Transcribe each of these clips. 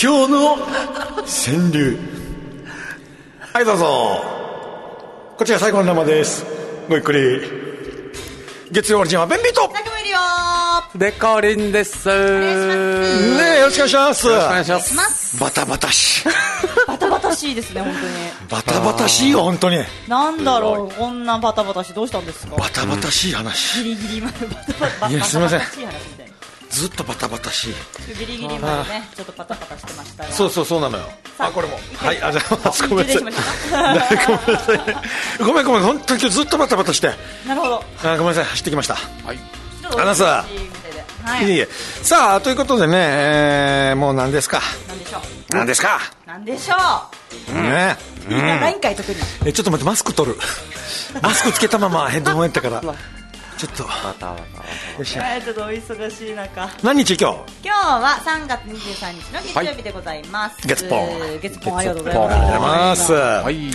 今日の川柳。はいどうぞ。こちら最後の生です。ごゆっくり。月曜オリジンは便利とデコリンです。 ねえ、よろしくお願いします。 よろしくお願いします。 バタバタしい。 バタバタしいですね、本当に。 バタバタしいよ、本当に。 なんだろう、こんなバタバタしどうしたんですか。 バタバタしい話。 ギリギリまでバタバタ。 いや、すみません。 バタバタしい話みたいな。 ずっとバタバタしい。 ギリギリまでね、ちょっとバタバタしてましたが。 そうなのよ。あ、これも。はい、あ、じゃあ、ごめんなさい。ごめんなさい。ごめん、本当に今日ずっとバタバタして。 なるほど。 ごめんなさい、走ってきました。はい。 あなた。はい。いいえ。さあ、ということでね、もう何ですか。 何でしょう。 何ですか。 何でしょう。 ね。 何回特に。 ちょっと待って、マスク取る。マスクつけたままヘッドホンやったから。ちょっと。ちょっとお忙しい中。 何日今日は3月23日の月曜日でございます。 月ポン。 月ポンありがとうございます。ありがとうございます。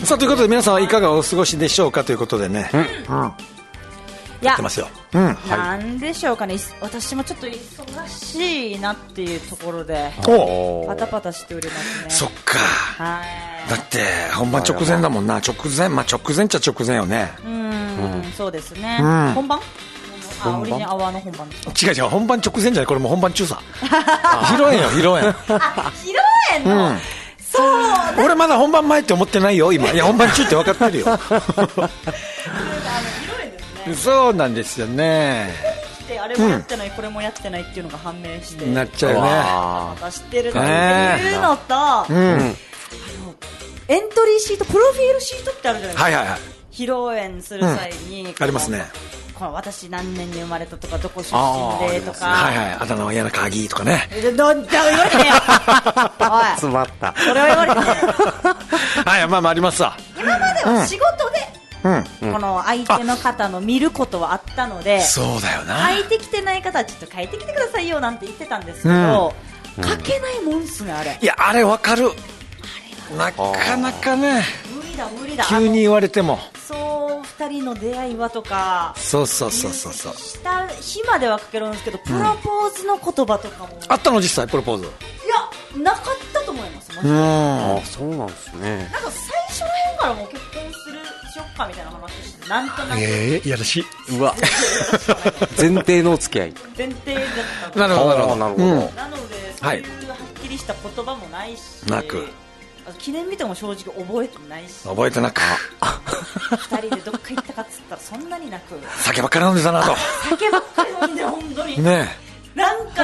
さあ、ということで皆さんはいかがお過ごしでしょうかということでね。 いや、 ってますよ。 なんでしょうかね。私もちょっと忙しいなっていうところでパタパタしておりますね。 そっか。だって本番直前だもんな。直前っちゃ直前よね。 そうですね。本番？オリジンアワーの本番ですか？ 違う、本番直前じゃない。これもう本番中さ。披露宴よ、披露宴。 披露宴の。そう。 俺まだ本番前って思ってないよ今。いや、本番中って分かってるよ。そうなんですよね。 あれもやってない、これもやってないっていうのが判明してなっちゃうよね。 また知ってるのっていうのと、エントリーシート、プロフィールシートってあるじゃないですか。 はいはいはい。 披露宴する際に、 ありますね。 私何年に生まれたとか、どこ出身でとか、 はいはい、あだ名は嫌な鍵とかね。 どん言われてねよ。おい、 詰まった。 それは言われてね。 はい、まあありますわ。 今までは仕事で。この相手の方の見ることはあったので、 そうだよな。 書いてきてない方はちょっと書いてきてくださいよなんて言ってたんですけど、書けないもんっすね、あれ。 いや、あれわかる。なかなかね、 無理だ。 急に言われても。 そう、二人の出会いはとか。 そう。 した日までは書けるんですけど、プロポーズの言葉とかも。 あったの、実際プロポーズ。 いや、なかったと思います。 あ、そうなんですね。 なんか最初の辺からもう結婚しよっかみたいな話して、なんとなく。 いやらしい。 うわ。前提のお付き合い。 前提だった。 なるほど。 なので、そういうはっきりした言葉もないし。 なく。 記念日とかも正直覚えてないし。 覚えてなく。 二人でどっか行ったかっつったらそんなになく。 酒ばっかり飲んでたなと。 酒ばっかり飲んで本当に。 ね。 なんか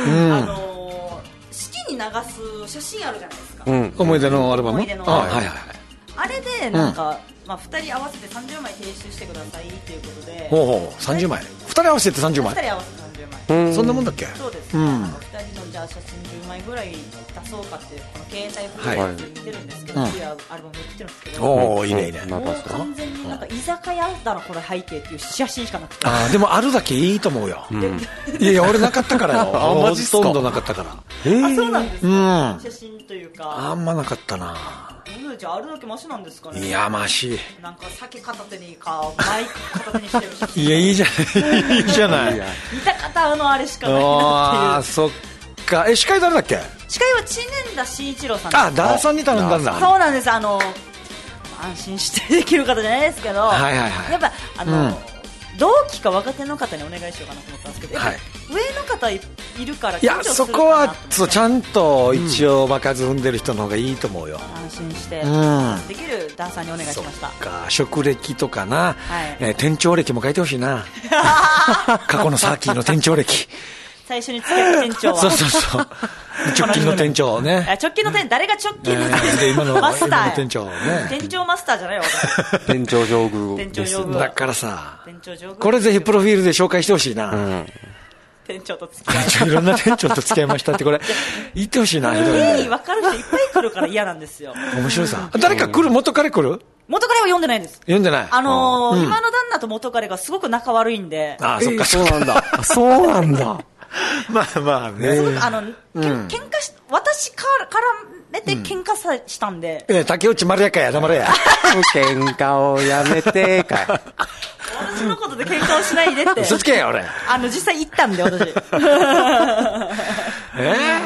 式に流す写真あるじゃないですか。 思い出のアルバム。 思い出のアルバム。 はいはいはい。 あれでなんか2人合わせて30枚提出してくださいっていうことで。 ほう30枚。2人合わせて30枚。 2人合わせて30枚。 そんなもんだっけ？ そうです。2人のじゃあ写真10枚ぐらい出そうかってこの携帯フルで言ってるんですけど、アルバム売ってるんですけど。おお、いいね。 もう完全になんか居酒屋だなこれ背景っていう写真しかなくて。 ああ、でもあるだけいいと思うよ。いや俺なかったからよ。ほとんどなかったから。 あ、そうなんですか。写真というか。 あんまなかったな。 じゃああるだけマシなんですかね。 いや、マシ。 なんか酒片手にマイク片手にしてる写真。 いや、いいじゃない。いいじゃない。 見た方のあれしかないなっていう。 ああ、そっか。司会誰だっけ？ 司会は知念田慎一郎さん。 あ、ダーさんに頼んだんだ。 そうなんです。安心してできる方じゃないですけど、やっぱ同期か若手の方にお願いしようかなと思ったんですけど、上の方いるから緊張するかなと思って。いや、そこはちゃんと一応場数踏んでる人の方がいいと思うよ。 安心してできるダンサーにお願いしました。 そっか、職歴とかな、店長歴も書いてほしいな。過去のサーキーの店長歴。 最初につけた店長はそう直近の店長ね。 直近の店誰が直近の店長マスター店長ね。 店長マスターじゃないわ。 店長上宮店長上宮だからさ、これぜひプロフィールで紹介してほしいな。 店長と付き合いいろんな店長と付き合いましたってこれ言ってほしいな。 分かる人いっぱい来るから嫌なんですよ。 面白いさ。誰か来る？元彼来る？ 元彼は読んでないんです。 読んでない。 今の旦那と元彼がすごく仲悪いんで。 あ、そっかそうなんだ。そうなんだ。 まあね。 すごく喧嘩し私からめて喧嘩したんで。 竹内丸やかや黙れや。 喧嘩をやめてかい。 私のことで喧嘩をしないでって。 嘘つけよ俺。 実際行ったんで私。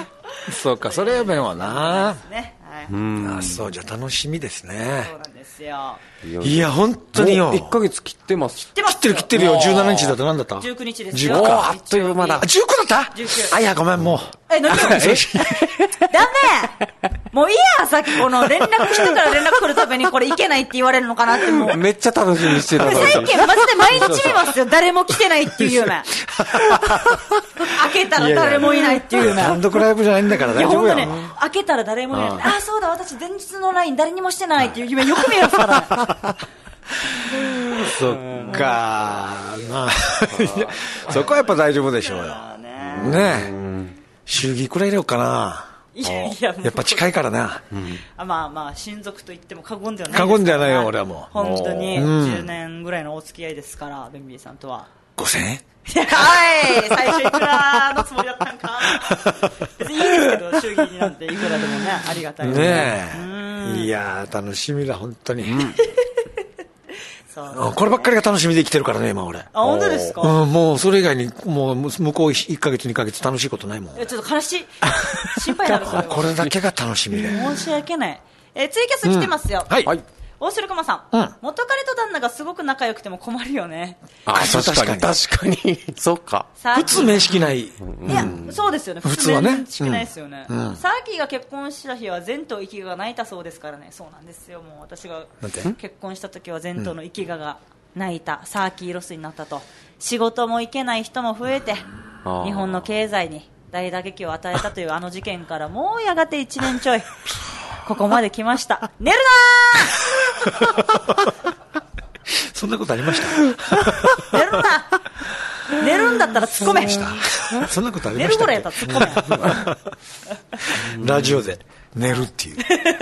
そうか、それは弁はな。 ね。 あ、そう、じゃあ楽しみですね。 そうなんですよ。 いや、本当によ。 1ヶ月切ってます。 切ってるよ。17日だと何だった ?19 日ですよ。 19か。 あっという間だ。 19だった 19。 あ、いや、ごめん、もう。 何ダメもういいや、さっきこの連絡してから連絡来るためにこれいけないって言われるのかなってもう。 めっちゃ楽しみにしてたのに。 最近マジで毎日見ますよ。誰も来てないっていう夢。開けたら誰もいないっていう夢。 単独ライブじゃないんだから大丈夫よ。 ね、開けたら誰もいない。あ、そうだ、私前日の LINE 誰にもしてないっていう夢よく見えますからね。 そっか、まあ、そこはやっぱ大丈夫でしょうよ。ねえ。祝儀くらい入れようかな。 いや、 やっぱ近いからな。 まあまあ、親族と言っても過言ではないですから。 過言ではないよ、俺はもう。 本当に10年ぐらいのお付き合いですから、ベンビーさんとは。 5000円はい、最初いくらのつもりだったんか。別にいいですけど、祝儀なんていくらでもね、ありがたいですね。いやー、楽しみだ、本当に。 そうこればっかりが楽しみで生きてるからね、今俺。 あ、本当ですか？ もうそれ以外に、もう向こう1ヶ月2ヶ月楽しいことないもん。 ちょっと悲しい。心配になる。 これだけが楽しみで。 申し訳ない。ツイキャス来てますよ。 はい。 大城駒さん。元彼と旦那がすごく仲良くても困るよね。 あ、確かに。そっか。 普通面識ない。いや、そうですよね。 普通はね。 面識ないですよね。サーキーが結婚した日は前途生きが泣いたそうですからね。そうなんですよ。もう私が結婚した時は前途の生きが泣いた。サーキーロスになったと。仕事も行けない人も増えて、日本の経済に大打撃を与えたというあの事件からもうやがて1年ちょい。ここまで来ました。寝るなーそんなことありました寝るな寝るんだったら突っ込めそんなことありました寝るぐらいやったら突っ込めラジオで寝るっていう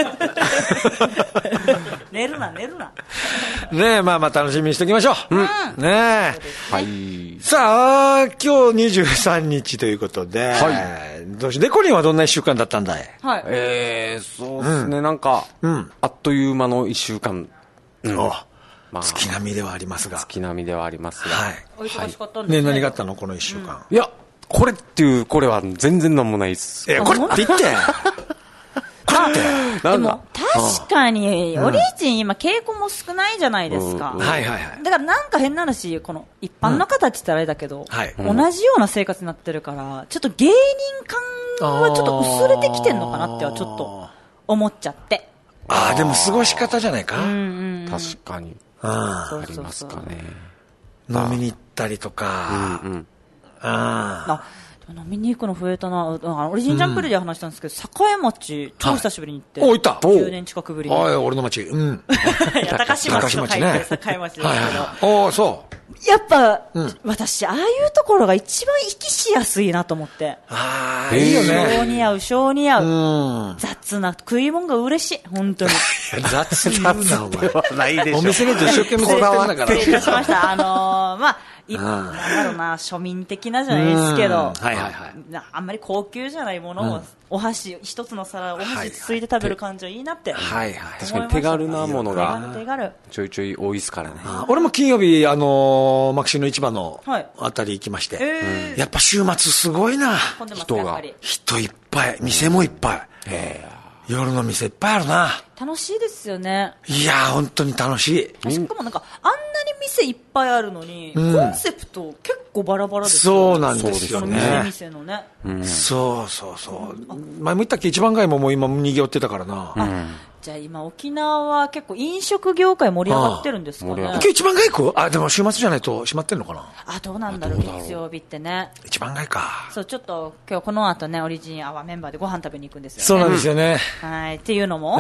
寝るなねえ、まあまあ楽しみにしておきましょう。ねえ。 はい。 さあ、今日23日ということで、どうしデコリンはどんな1週間だったんだい？ はい。 そうですね、なんか、あっという間の1週間。 月並みではありますが。 月並みではありますが。 はい。お忙しかったんですね。 ね、何があったのこの1週間。 いや、これは全然なんもないです。 これって言ってでも確かにオリジン今稽古も少ないじゃないですか。 はいはいはい。 だからなんか変な話、この一般の方って言ったらあれだけど、同じような生活になってるからちょっと芸人感はちょっと薄れてきてんのかなってはちょっと思っちゃって。 ああ、でも過ごし方じゃないか。 確かにありますかね。 飲みに行ったりとか。 飲みに行くの増えたな。オリジンジャンプルで話したんですけど、栄町超久しぶりに行って。 行った。 9年近くぶりに。 俺の町。 高島町の会ね。栄町ですけど。そう。 やっぱ、私、ああいうところが一番息しやすいなと思って。 ああ、いいよね。 性に合う。雑な食い物が嬉しい、本当に。 雑に言うな、お前。 はないでしょ。 お店で一生懸命こだわったから。 失礼いたしました。まあ、なんだろうな、庶民的なじゃないですけど、あんまり高級じゃないものを、お箸、一つの皿、お箸つついて食べる感じはいいなって。 確かに手軽なものがちょいちょい多いですからね。 俺も金曜日、マキシの市場のあたり行きまして、やっぱ週末すごいな。人いっぱい、店もいっぱい。夜の店いっぱいあるな。 楽しいですよね。 いやー、本当に楽しい。 しかもなんか、あんなに店いっぱいあるのに、コンセプト結構バラバラですよね。そうなんですよね。 店のね。 そう前も言ったっけ、一番街ももう今賑わってたからな。 じゃあ今沖縄は結構飲食業界盛り上がってるんですかね。 今日一番街行く？でも週末じゃないと閉まってんのかな。 どうなんだろう、月曜日ってね。 一番街か。 そう、ちょっと今日この後ね、オリジンアワーメンバーでご飯食べに行くんですよね。 そうなんですよね。 はい。っていうのも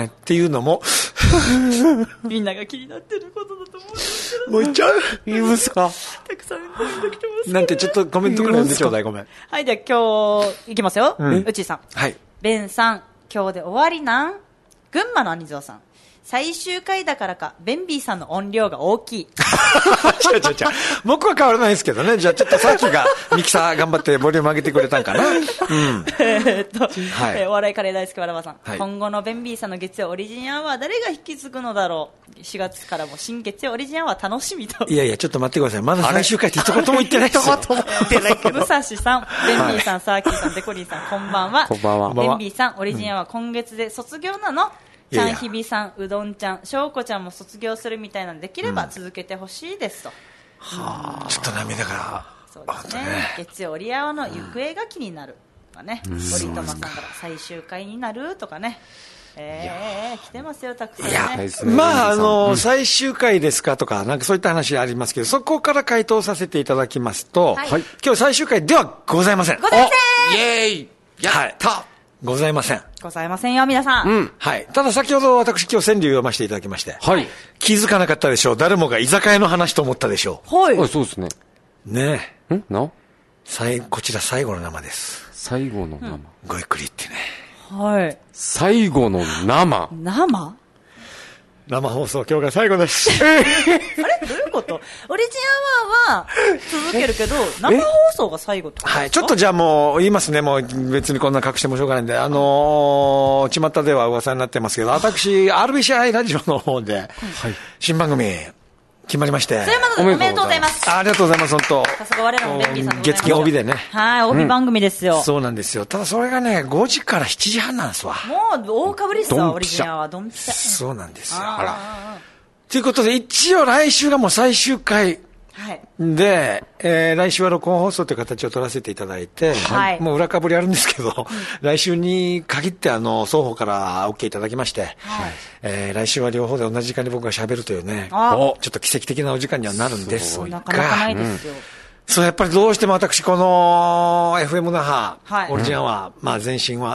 みんなが気になってることだと思うんですけど。 もう言っちゃう？ いいですか？ たくさんコメント来てます。 なんてちょっとコメントくらい読んでちょうだい、ごめん。 はい、じゃあ今日いきますよ。うちーさん。 はい。 ベンさん、今日で終わりなん？群馬の兄蔵さん。 最終回だからかベンビーさんの音量が大きい。 違う僕は変わらないですけどね。じゃあちょっとさっきがミキサー頑張ってボリューム上げてくれたんかな。 お笑いカレー大好きわらばさん、今後のベンビーさんの月曜オリジンアワー誰が引き継ぐのだろう。4月からも新月曜オリジンアワー楽しみと。 いやちょっと待ってください。まだ最終回って一言も言ってないですよ。 武蔵さん、ベンビーさん、サーキーさん、デコリンさん、こんばんは。ベンビーさん、オリジンアワー今月で卒業なの？ちゃんひびさん、うどんちゃん、しょうこちゃんも卒業するみたいなので、できれば続けてほしいですと。 ちょっと涙が。 そうですね。月曜オリアワの行方が気になるとかね。堀友さんから最終回になるとかね。来てますよ、たくさんね。 まあ、最終回ですかとか、なんかそういった話ありますけど、そこから回答させていただきますと、今日最終回ではございません。 ございません。 イエーイやったございません。 ございませんよ、皆さん。 はい。ただ先ほど私今日川柳を読ませていただきまして。はい。気づかなかったでしょう。誰もが居酒屋の話と思ったでしょう。はい。 そうですね。 ねえ。 こちら最後の生です。 最後の生。 ごゆっくりってね。 はい。 最後の生。 生放送今日が最後です。 あれどういうこと？オリジンアワーは続けるけど生放送が最後ってことですか？ はい、ちょっとじゃあもう言いますね。もう別にこんな隠してもしょうがないんで、巷では噂になってますけど、私 RBCI ラジオの方で新番組決まりまして。 それまでおめでとうございます。 ありがとうございます、本当。 さすが我らのベンビーさんでございます。 月金帯でね。 はい、帯番組ですよ。 そうなんですよ。ただそれがね、5時から7時半なんですわ。 もう大かぶりっすわ、オリジナルは。ドンピシャ。 そうなんですよ。ということで、一応来週がもう最終回。で、来週は録音放送という形を取らせていただいて、もう裏かぶりあるんですけど、来週に限って双方から OK いただきまして、来週は両方で同じ時間に僕が喋るというね、ちょっと奇跡的なお時間にはなるんですが、 なかなかないですよ。 そう、やっぱりどうしても私、この FM 那覇、オリジンアワー、まあ前身は、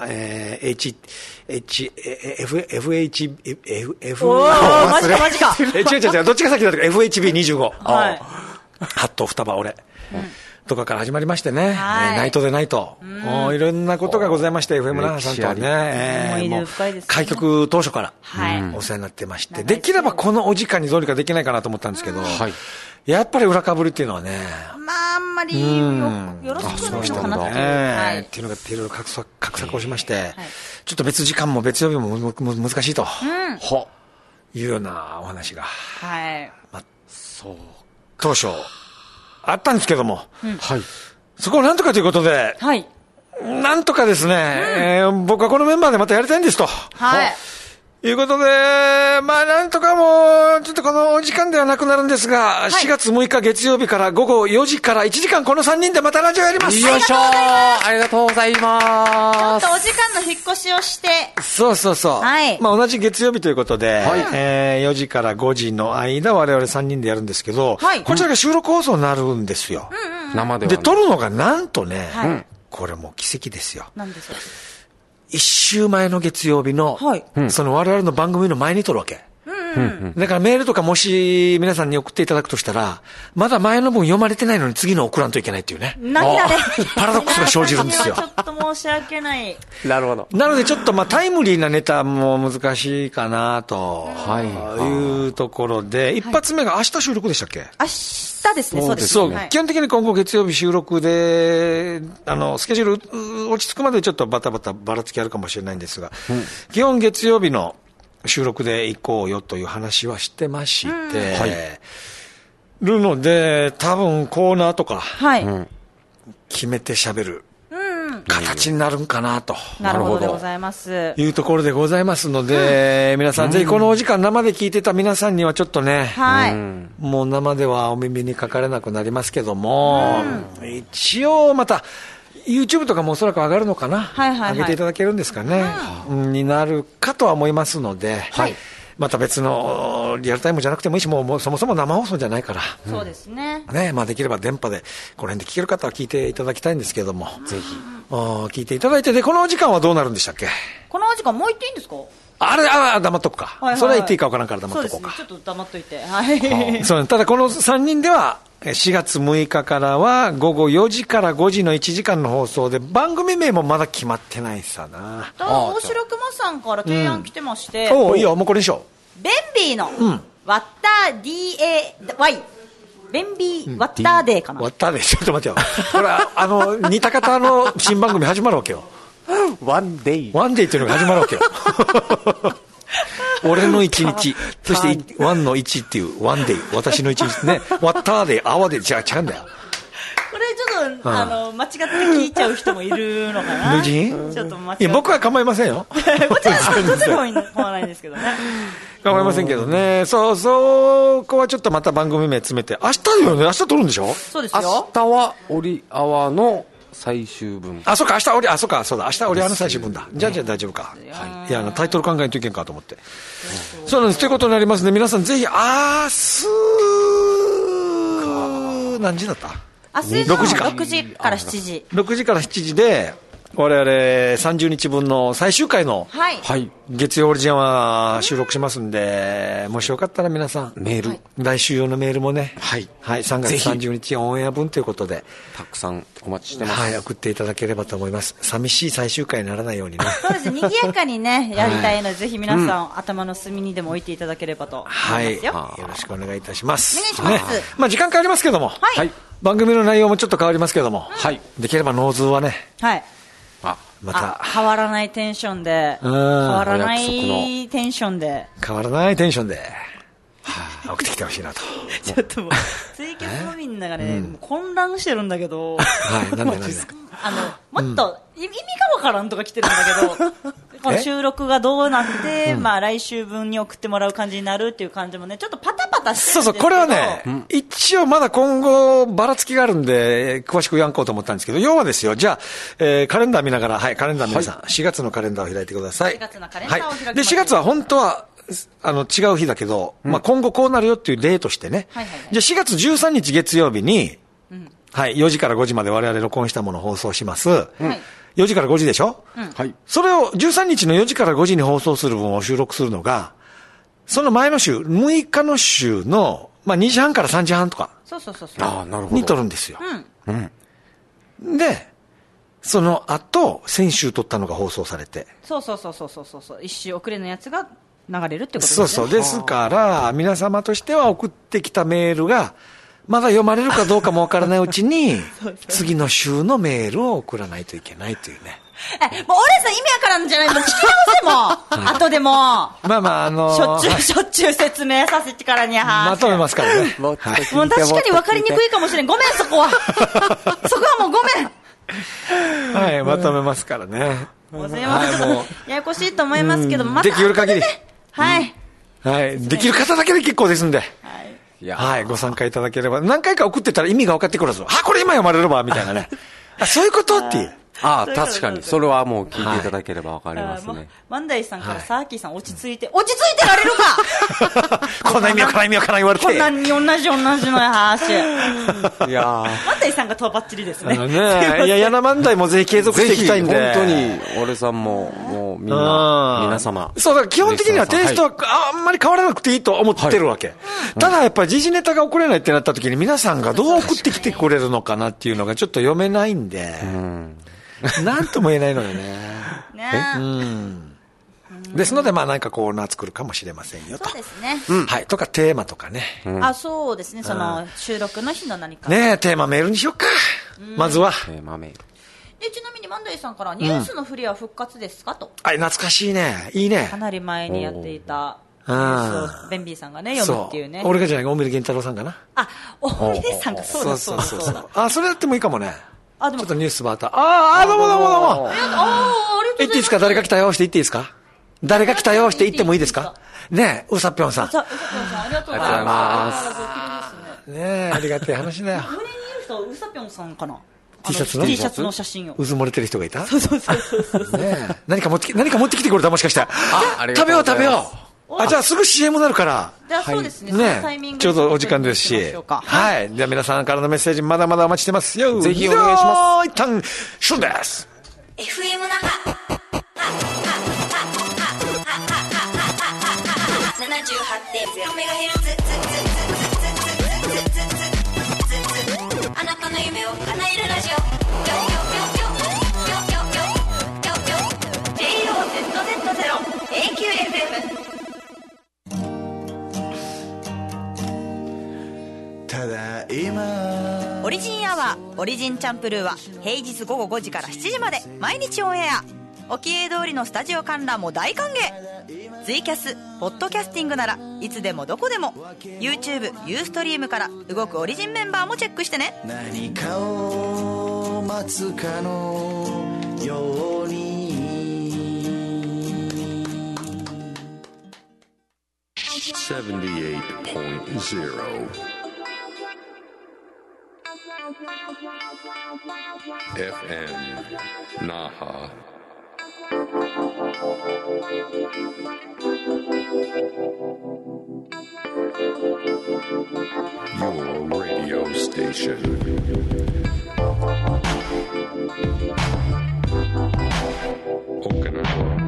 マジか。 違う、どっちが先だったか、FHB25。ハット、双葉、俺。とかから始まりましてね、ナイトでナイト。いろんなことがございまして、FM 那覇さんとはね、開局当初からお世話になってまして、できればこのお時間にどうにかできないかなと思ったんですけど、やっぱり裏かぶりっていうのはね、 まああんまりよろしくないのかなっていうのがいろいろ画策をしまして、ちょっと別時間も別曜日も難しいというようなお話が、当初あったんですけども、そこをなんとかということで、なんとかですね、僕はこのメンバーでまたやりたいんですと。いうことで、まあなんとかもう、ちょっとこのお時間ではなくなるんですが、4月6日月曜日から午後4時から1時間この3人でまたラジオやります。 よいしょー、ありがとうございます。 ちょっとお時間の引っ越しをして。 そう。まあ同じ月曜日ということで、4時から5時の間我々3人でやるんですけど、こちらが収録放送になるんですよ。 生では。 で、撮るのがなんとね、これもう奇跡ですよ。 何ですか 1週前の月曜日の、その我々の番組の前に撮るわけ。だからメールとかもし皆さんに送っていただくとしたら、まだ前の分読まれてないのに次の送らんといけないっていうね。パラドックスが生じるんですよ。 ちょっと申し訳ない。 なるほど。 なのでちょっとまあタイムリーなネタも難しいかなというところで、一発目が明日収録でしたっけ？ 明日ですね、そうです。 基本的に今後月曜日収録で、スケジュール落ち着くまでちょっとバタバタばらつきあるかもしれないんですが、基本月曜日の収録で行こうよという話はしてまして、るので、多分コーナーとか、決めて喋る形になるんかなと。 なるほどでございます。 いうところでございますので、皆さんぜひこのお時間生で聞いてた皆さんにはちょっとね、もう生ではお耳にかかれなくなりますけども、一応また、YouTube とかもおそらく上がるのかな、上げていただけるんですかね、になるかとは思いますので、また別のリアルタイムじゃなくてもいいし、もうそもそも生放送じゃないから、 そうですね。 まあできれば電波でこの辺で聞ける方は聞いていただきたいんですけれども、ぜひ聞いていただいて、でこのお時間はどうなるんでしたっけ？ このお時間もう言っていいんですか？ 黙っとくか。それは言っていいか分からんから黙っとこうか。 そうですね、ちょっと黙っといて。 そうただこの3人では4月6日からは午後4時から5時の1時間の放送で、番組名もまだ決まってないさな。 大城熊さんから提案来てまして、 いいよ、もうこれにしよう。 ベンビーのワッター DAY、ベンビーワッターデーかな。 ワッターデー、ちょっと待ってよ。これ似た方の新番組始まるわけよ。 ワンデイ。 ワンデイっていうのが始まるわけよ。俺の一日、そしてワンの1っていうワンデイ、私の一日ね。ワッターデー、アワデー、違うんだよ。 これちょっと、間違って聞いちゃう人もいるのかな。 ちょっと間違って。 いや、僕は構いませんよ。 こちらは構わないんですけどね。 構いませんけどね。そこはちょっとまた番組名詰めて。明日よね、明日撮るんでしょ？ そうですよ。 明日はオリアワの最終分。 そうか、明日オリアワの最終分だ。じゃあ大丈夫か。いや、タイトル考えんといけんかと思って。そうなんです。ということになりますね。皆さんぜひ、明日、何時だった？ 明日の6時から7時。 6時から7時で、我々30日分の最終回の、月曜オリジンは収録しますんで、もしよかったら皆さん、 メール、 来週用のメールもね、3月30日オンエア分ということで、 たくさんお待ちしてます。 送っていただければと思います。寂しい最終回にならないようにね。 そうです。賑やかにね、やりたいので、ぜひ皆さん、頭の隅にでも置いていただければと思いますよ。 よろしくお願いいたします。 お願いします。 時間変わりますけども、番組の内容もちょっと変わりますけども、できればノーズはね、また変わらないテンションで、変わらないテンションで送ってきてほしいなと。 ちょっともうツイキャスのみんながね、混乱してるんだけど、 なんでもっと意味がわからんとか来てるんだけど、この収録がどうなって、来週分に送ってもらう感じになるっていう感じもね、ちょっとパタパタしてるんですけど。 これはね、一応まだ今後ばらつきがあるんで、詳しくやんこうと思ったんですけど、要はですよ、じゃあ、カレンダー見ながら、カレンダー皆さん、4月のカレンダーを開いてください。 4月のカレンダーを開きます。で、 4月は本当は、違う日だけど、今後こうなるよっていう例としてね。じゃあ4月13日月曜日に、4時から5時まで我々録音したものを放送します。4時から5時でしょ？それを13日の4時から5時に放送する分を収録するのが、その前の週、6日の週の、2時半から3時半とか。に撮るんですよ。で、その後、先週撮ったのが放送されて。 一週遅れのやつが流れるってことですね。 ですから、皆様としては送ってきたメールが、まだ読まれるかどうかもわからないうちに、次の週のメールを送らないといけないというね。 もう俺さん意味わからんじゃない、もう聞き直せも後でも。しょっちゅう説明させてからにまとめますからね。 もう確かに分かりにくいかもしれん。ごめん、そこは。そこはもうごめん。まとめますからね。 もうすいません。ややこしいと思いますけど、 できる限り。できる方だけで結構ですんで。ご参加いただければ。何回か送ってたら意味が分かってくるぞ。これ今読まれれば、みたいなね。そういうことっていう。 確かに。それはもう聞いていただければ分かりますね。 マンダイさんからサーキーさん落ち着いてられるかこんな意味わからん言われて。 こんなに同じの話。マンダイさんがとばっちりですね。 ヤナマンダイもぜひ継続していきたいんで。 本当に、俺さんも、もうみんな、皆様。 そうだ、基本的にはテイストはあんまり変わらなくていいと思ってるわけ。ただやっぱり時事ネタが送れないってなった時に皆さんがどう送ってきてくれるのかなっていうのがちょっと読めないんで。なんとも言えないのよね。ですので、何かコーナー作るかもしれませんよと。 そうですね。 とかテーマとかね。 そうですね。その収録の日の何か。 テーマメールにしよっか。まずは。 テーマメール。 で、ちなみにマンダイさんからニュースの振りは復活ですかと。 懐かしいね。いいね。 かなり前にやっていた。ニュースをベンビーさんがね、読むっていうね。 俺がじゃない、大森源太郎さんかな。 大森さんがそうだ。 それやってもいいかもね。ちょっとニュースバーター。 どうも。言っていいですか？誰が来たよして言っていいですか？誰が来たよして言ってもいいですか？ねえ、うさぴょんさん。 ありがとうございます。 ねえ、ありがたい話だよ。 胸にいる人はうさぴょんさんかな。 T シャツの写真を。うず漏れてる人がいた？ そう。 何か持ってきてくれたもしかして。食べよう。じゃあすぐ CM になるから。 じゃあそうですね。 ちょうどお時間ですし。はい。では皆さんからのメッセージまだまだお待ちしてますよ。 ぜひお願いします。一旦、シュンです。 FM 那覇 78.0MHz あなたの夢を叶えるラジオJOZZ0 AQFM オリジンアワーオリジンチャンプルーは平日午後5時から7時まで毎日オンエア。沖江通りのスタジオ観覧も大歓迎。ツイキャスポッドキャスティングならいつでもどこでも YouTube、ユーストリームから動くオリジンメンバーもチェックしてね。 何かを待つかのように 78.0 FM Naha. Your radio station. Okinawa.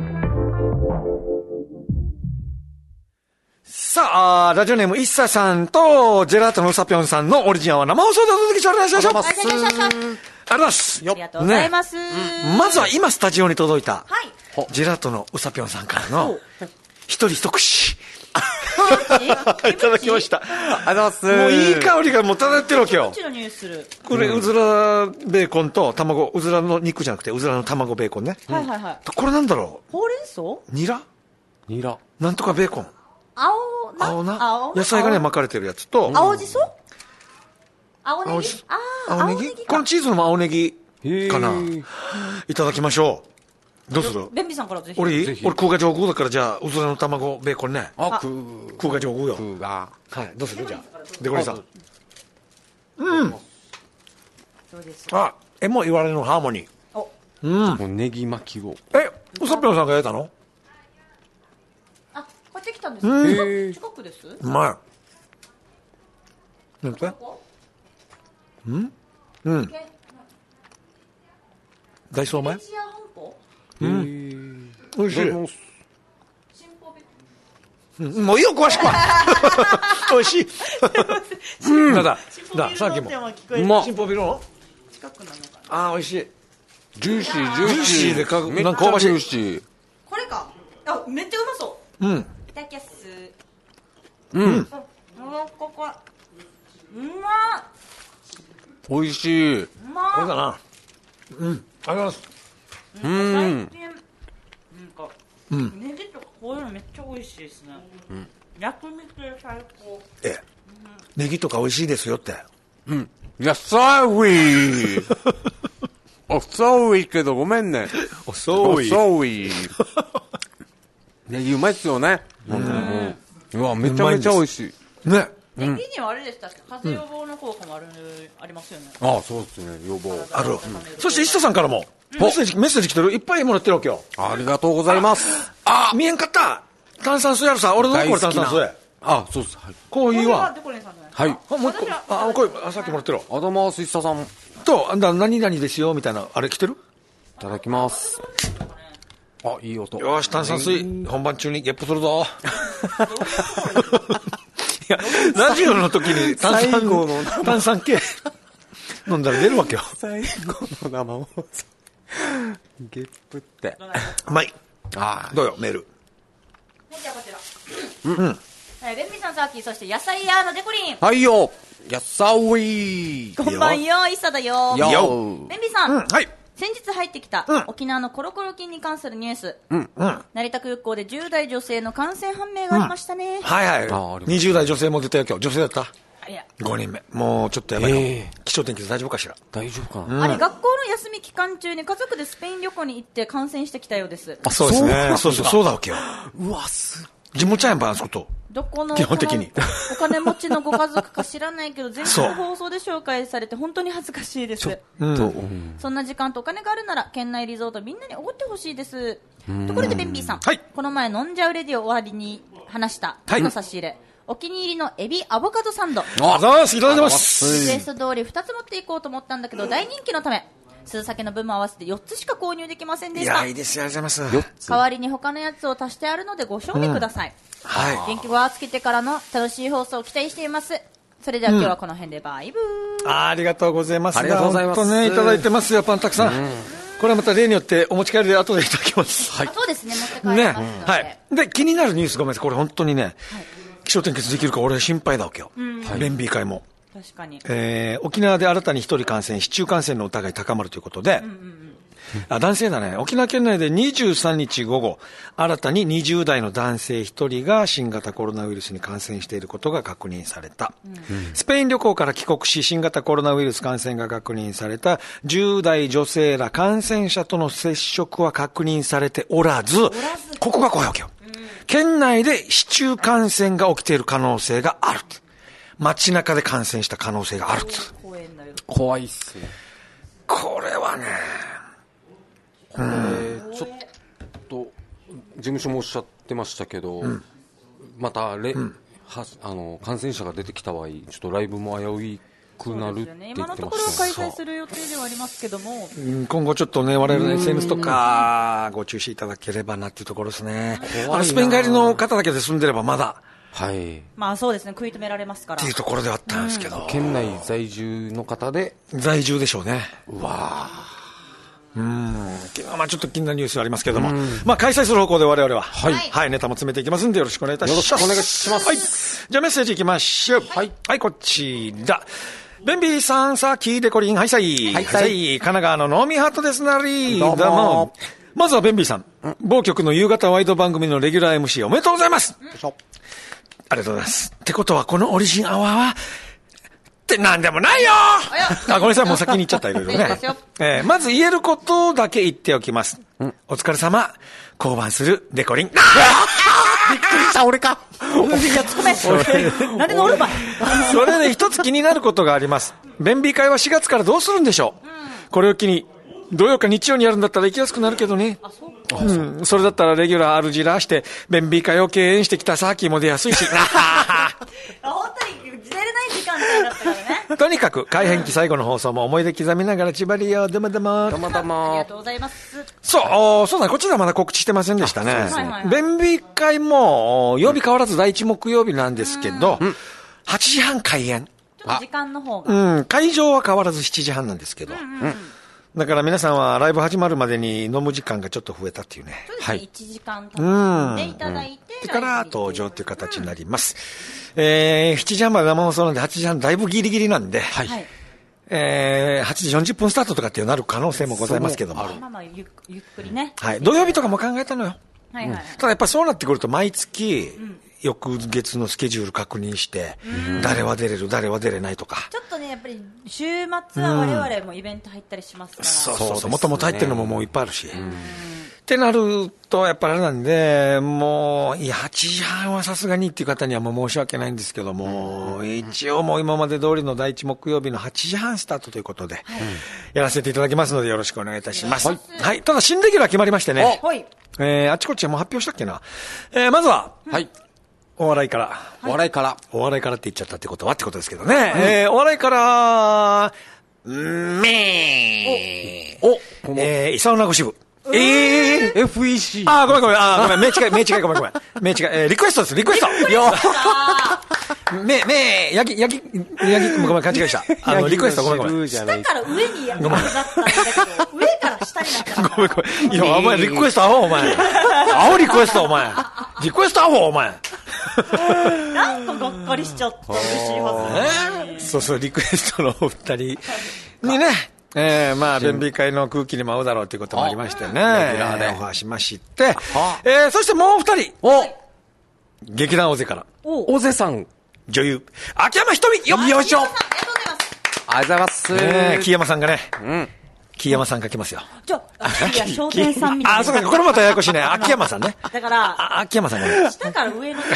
さあ、ラジオネームイッサさんとジェラートのうさぴょんさんのオリジンアワー生放送でお届けしております。ありがとうございます。 ありがとうございます。 まずは今スタジオに届いた、ジェラートのうさぴょんさんからの一人一口いただきました。 ありがとうございます。 もういい香りがもう漂ってるわけよ。 こっちの匂いする。 これうずらベーコンと卵、うずらの肉じゃなくてうずらの卵ベーコンね。 はいはいはい。 これなんだろう。 ほうれん草？ ニラ？ ニラ。 なんとかベーコン。青な。 青野菜がね巻かれてるやつと。 青じそ？青ネギ？ 青ネギ？このチーズのも青ネギかな。いただきましょう。どうする？ ベンビさんからぜひ。 俺空ガ上空だからじゃあうずらの卵ベーコンね。空ガ上空よ。 空はい。どうするじゃあ。でこれさん。 そうです。 あ、もう言われるのハーモニー。 もうネギ巻きを。 うさぴょんさんがやったの？ あ、買ってきたんです。近くです。 うまい。なんて？ダイソー前？おいしい。もういいよ詳しくは。おいしい。ださっきも。 うまっ。 シンポビロン？ 近くなのかな。 ああおいしい。 ジューシーでかめっちゃ香ばしい。ジューシー。 これか。あ、めっちゃうまそう。いただきます。ここ。うまっ。 おいしい。 うまっ。 これだな。ありがとうございます。 最近なんかネギとかこういうのめっちゃ美味しいですね。薬味系最高。 ネギとか美味しいですよって。 野菜ウィー。遅いけどごめんね。 遅い。 ネギうまいっすよね。うわめちゃめちゃ美味しい。 ね。 ネギにはあれでしたっけ？風邪予防の効果もありますよね。 ああそうですね予防ある。そしてイッサさんからもメッセージ来てる。いっぱいもらってるわけよ。 ありがとうございます。 あ見えんかった。炭酸水あるさ。俺のこれ炭酸水。 あそうです。 コーヒーははい。 もう一個これさっきもらってるわ。 あどうもイッサさんと何々ですよみたいなあれ来てる？ いただきます。あいい音。 よし炭酸水本番中にゲップするぞ。いやラジオの時に炭酸系飲んだら出るわけよ。 最後の生放送ゲップってうまい。どうよメール。 じゃあこちら。ベンビさんさっきそして野菜屋のデコリン。 はいよ野菜。 こんばんよイッサだよ。ベンビさん。 はい。 先日入ってきた沖縄のコロコロ菌に関するニュース。成田空港で10代女性の感染判明がありましたね。 はいはい。20代女性も出たよ今日。女性だった？ いや 5人目。もうちょっとやばいかも。気象天気で大丈夫かしら？ 大丈夫かな。 あれ学校の休み期間中に家族でスペイン旅行に行って感染してきたようです。 そうですね。そうだわけよ。 うわ地元ちゃんやんばあそこと。 どこの基本的にお金持ちのご家族か知らないけど全国放送で紹介されて本当に恥ずかしいです。そんな時間とお金があるなら県内リゾートみんなにおごってほしいです。ところでベンビーさん、この前飲んじゃうレディオ終わりに話したの差し入れ、お気に入りのエビアボカドサンド。 いただいてます。 リクエスト通り2つ持っていこうと思ったんだけど大人気のため数酒の分も合わせて4つしか購入できませんでした。 いやいいですよ。ありがとうございます。 代わりに他のやつを足してあるのでご賞味ください。元気がつけてからの楽しい放送を期待しています。それでは今日はこの辺でバイブー。 ありがとうございます。 ありがとうございます。 本当ねいただいてますよパンたくさん。これはまた例によってお持ち帰りで後でいただきます。 そうですね持って帰りますので。 はい。で気になるニュースごめんなさい。これ本当にね気象点結できるか俺心配だわけよ。ベンビー会も。 確かに。 沖縄で新たに1人感染、市中感染の疑い高まるということで、男性だね。沖縄県内で23日午後、新たに20代の男性1人が新型コロナウイルスに感染していることが確認された。スペイン旅行から帰国し、新型コロナウイルス感染が確認された10代女性ら感染者との接触は確認されておらず、ここが怖いわけよ。県内で市中感染が起きている可能性がある。街中で感染した可能性がある。 怖いっすね。 これはね、 ちょっと事務所もおっしゃってましたけど、また感染者が出てきた場合、ちょっとライブも危うくなるって言ってましたね。 今のところは開催する予定ではありますけども、 今後ちょっとね、我々の SNS とかご注視いただければなっていうところですね。スペイン帰りの方だけで住んでればまだ、 はい、 まあそうですね、食い止められますからっていうところではあったんですけど、 県内在住の方で在住でしょうね。 うわまあちょっと気になるニュースありますけども、まあ開催する方向で我々は、はい、ネタも詰めていきますんでよろしくお願いいたします。 よろしくお願いします。 はい。じゃあメッセージいきましょう。はい。はい、こちら。ベンビーさん、さあ、キーデコリン、はいさい。はいさい。神奈川のノーミーハートですなり。どうも。まずはベンビーさん。某局の夕方ワイド番組のレギュラー MC おめでとうございます。ありがとうございます。ってことは、このオリジンアワーは、ってなんでもないよごめんなさい、もう先に言っちゃった、いろいろね。まず言えることだけ言っておきます。お疲れ様、降板するデコリン。びっくりした、俺か。 いや、つくめ。なんで乗るばい。 それで一つ気になることがあります。弁美会は4月からどうするんでしょう。これを機に、土曜か日曜にやるんだったら行きやすくなるけどね。それだったらレギュラーあるじらして、弁美会を敬遠してきたサーキーも出やすいし。 本当に出れない時間帯だったからね。 とにかく、改編期最後の放送も思い出刻みながら千葉りよ、どもども。 どもども。 ありがとうございます。 そうだ、こっちではまだ告知してませんでしたね。弁美会も、曜日変わらず第一木曜日なんですけど、8時半開演。 ちょっと時間の方が。 会場は変わらず7時半なんですけど。だから皆さんはライブ始まるまでに飲む時間がちょっと増えたっていうね。 はい。1時間経っていただいて。 それから登場という形になります。7時半まで生放送なんで8時半だいぶギリギリなんで。はい。8時40分スタートとかってなる可能性もございますけども。 まあゆっくりね。 はい。土曜日とかも考えたのよ。 はいはい。 ただやっぱそうなってくると毎月、翌月のスケジュール確認して、誰は出れる、誰は出れないとか。 ちょっとね、やっぱり週末は我々もイベント入ったりしますから。 そう。もともと入ってるのももういっぱいあるし。ってなると、やっぱりあれなんで、もう、いや、8時半はさすがにっていう方にはもう申し訳ないんですけども、一応もう今まで通りの第一木曜日の8時半スタートということで、やらせていただきますのでよろしくお願いいたします。はい。ただ新レギュラー決まりましてね。 はい。 あちこちはもう発表したっけな。まずは、 はい。 お笑いから。 お笑いから。 お笑いからって言っちゃったってことはってことですけどね。お笑いから、イサオナゴ支部。 FEC。 ごめん。名違い、ごめん。名違い。リクエストです、リクエスト。よヤギ、ごめん、勘違いした。リクエスト、ごめん。 下から上に上がったんだけど、上から下になった。 ごめん。いや、お前、リクエストアホ、お前。アホリクエスト、お前。リクエストアホ、お前。 なんかがっかりしちゃった嬉しいはず。 そう、リクエストのお二人にね、まあ、弁美会の空気にも合うだろうということもありましてね、オファーしまして、そしてもう二人、劇団大勢から、 大勢さん、 女優、秋山ひとみ、よいしょ。 ありがとうございます。 木山さんがね、木山さんが来ますよ。 商店さんみたいな。 そうか、これまたややこしいね。秋山さんね。 だから、 秋山さんがね。 下から上の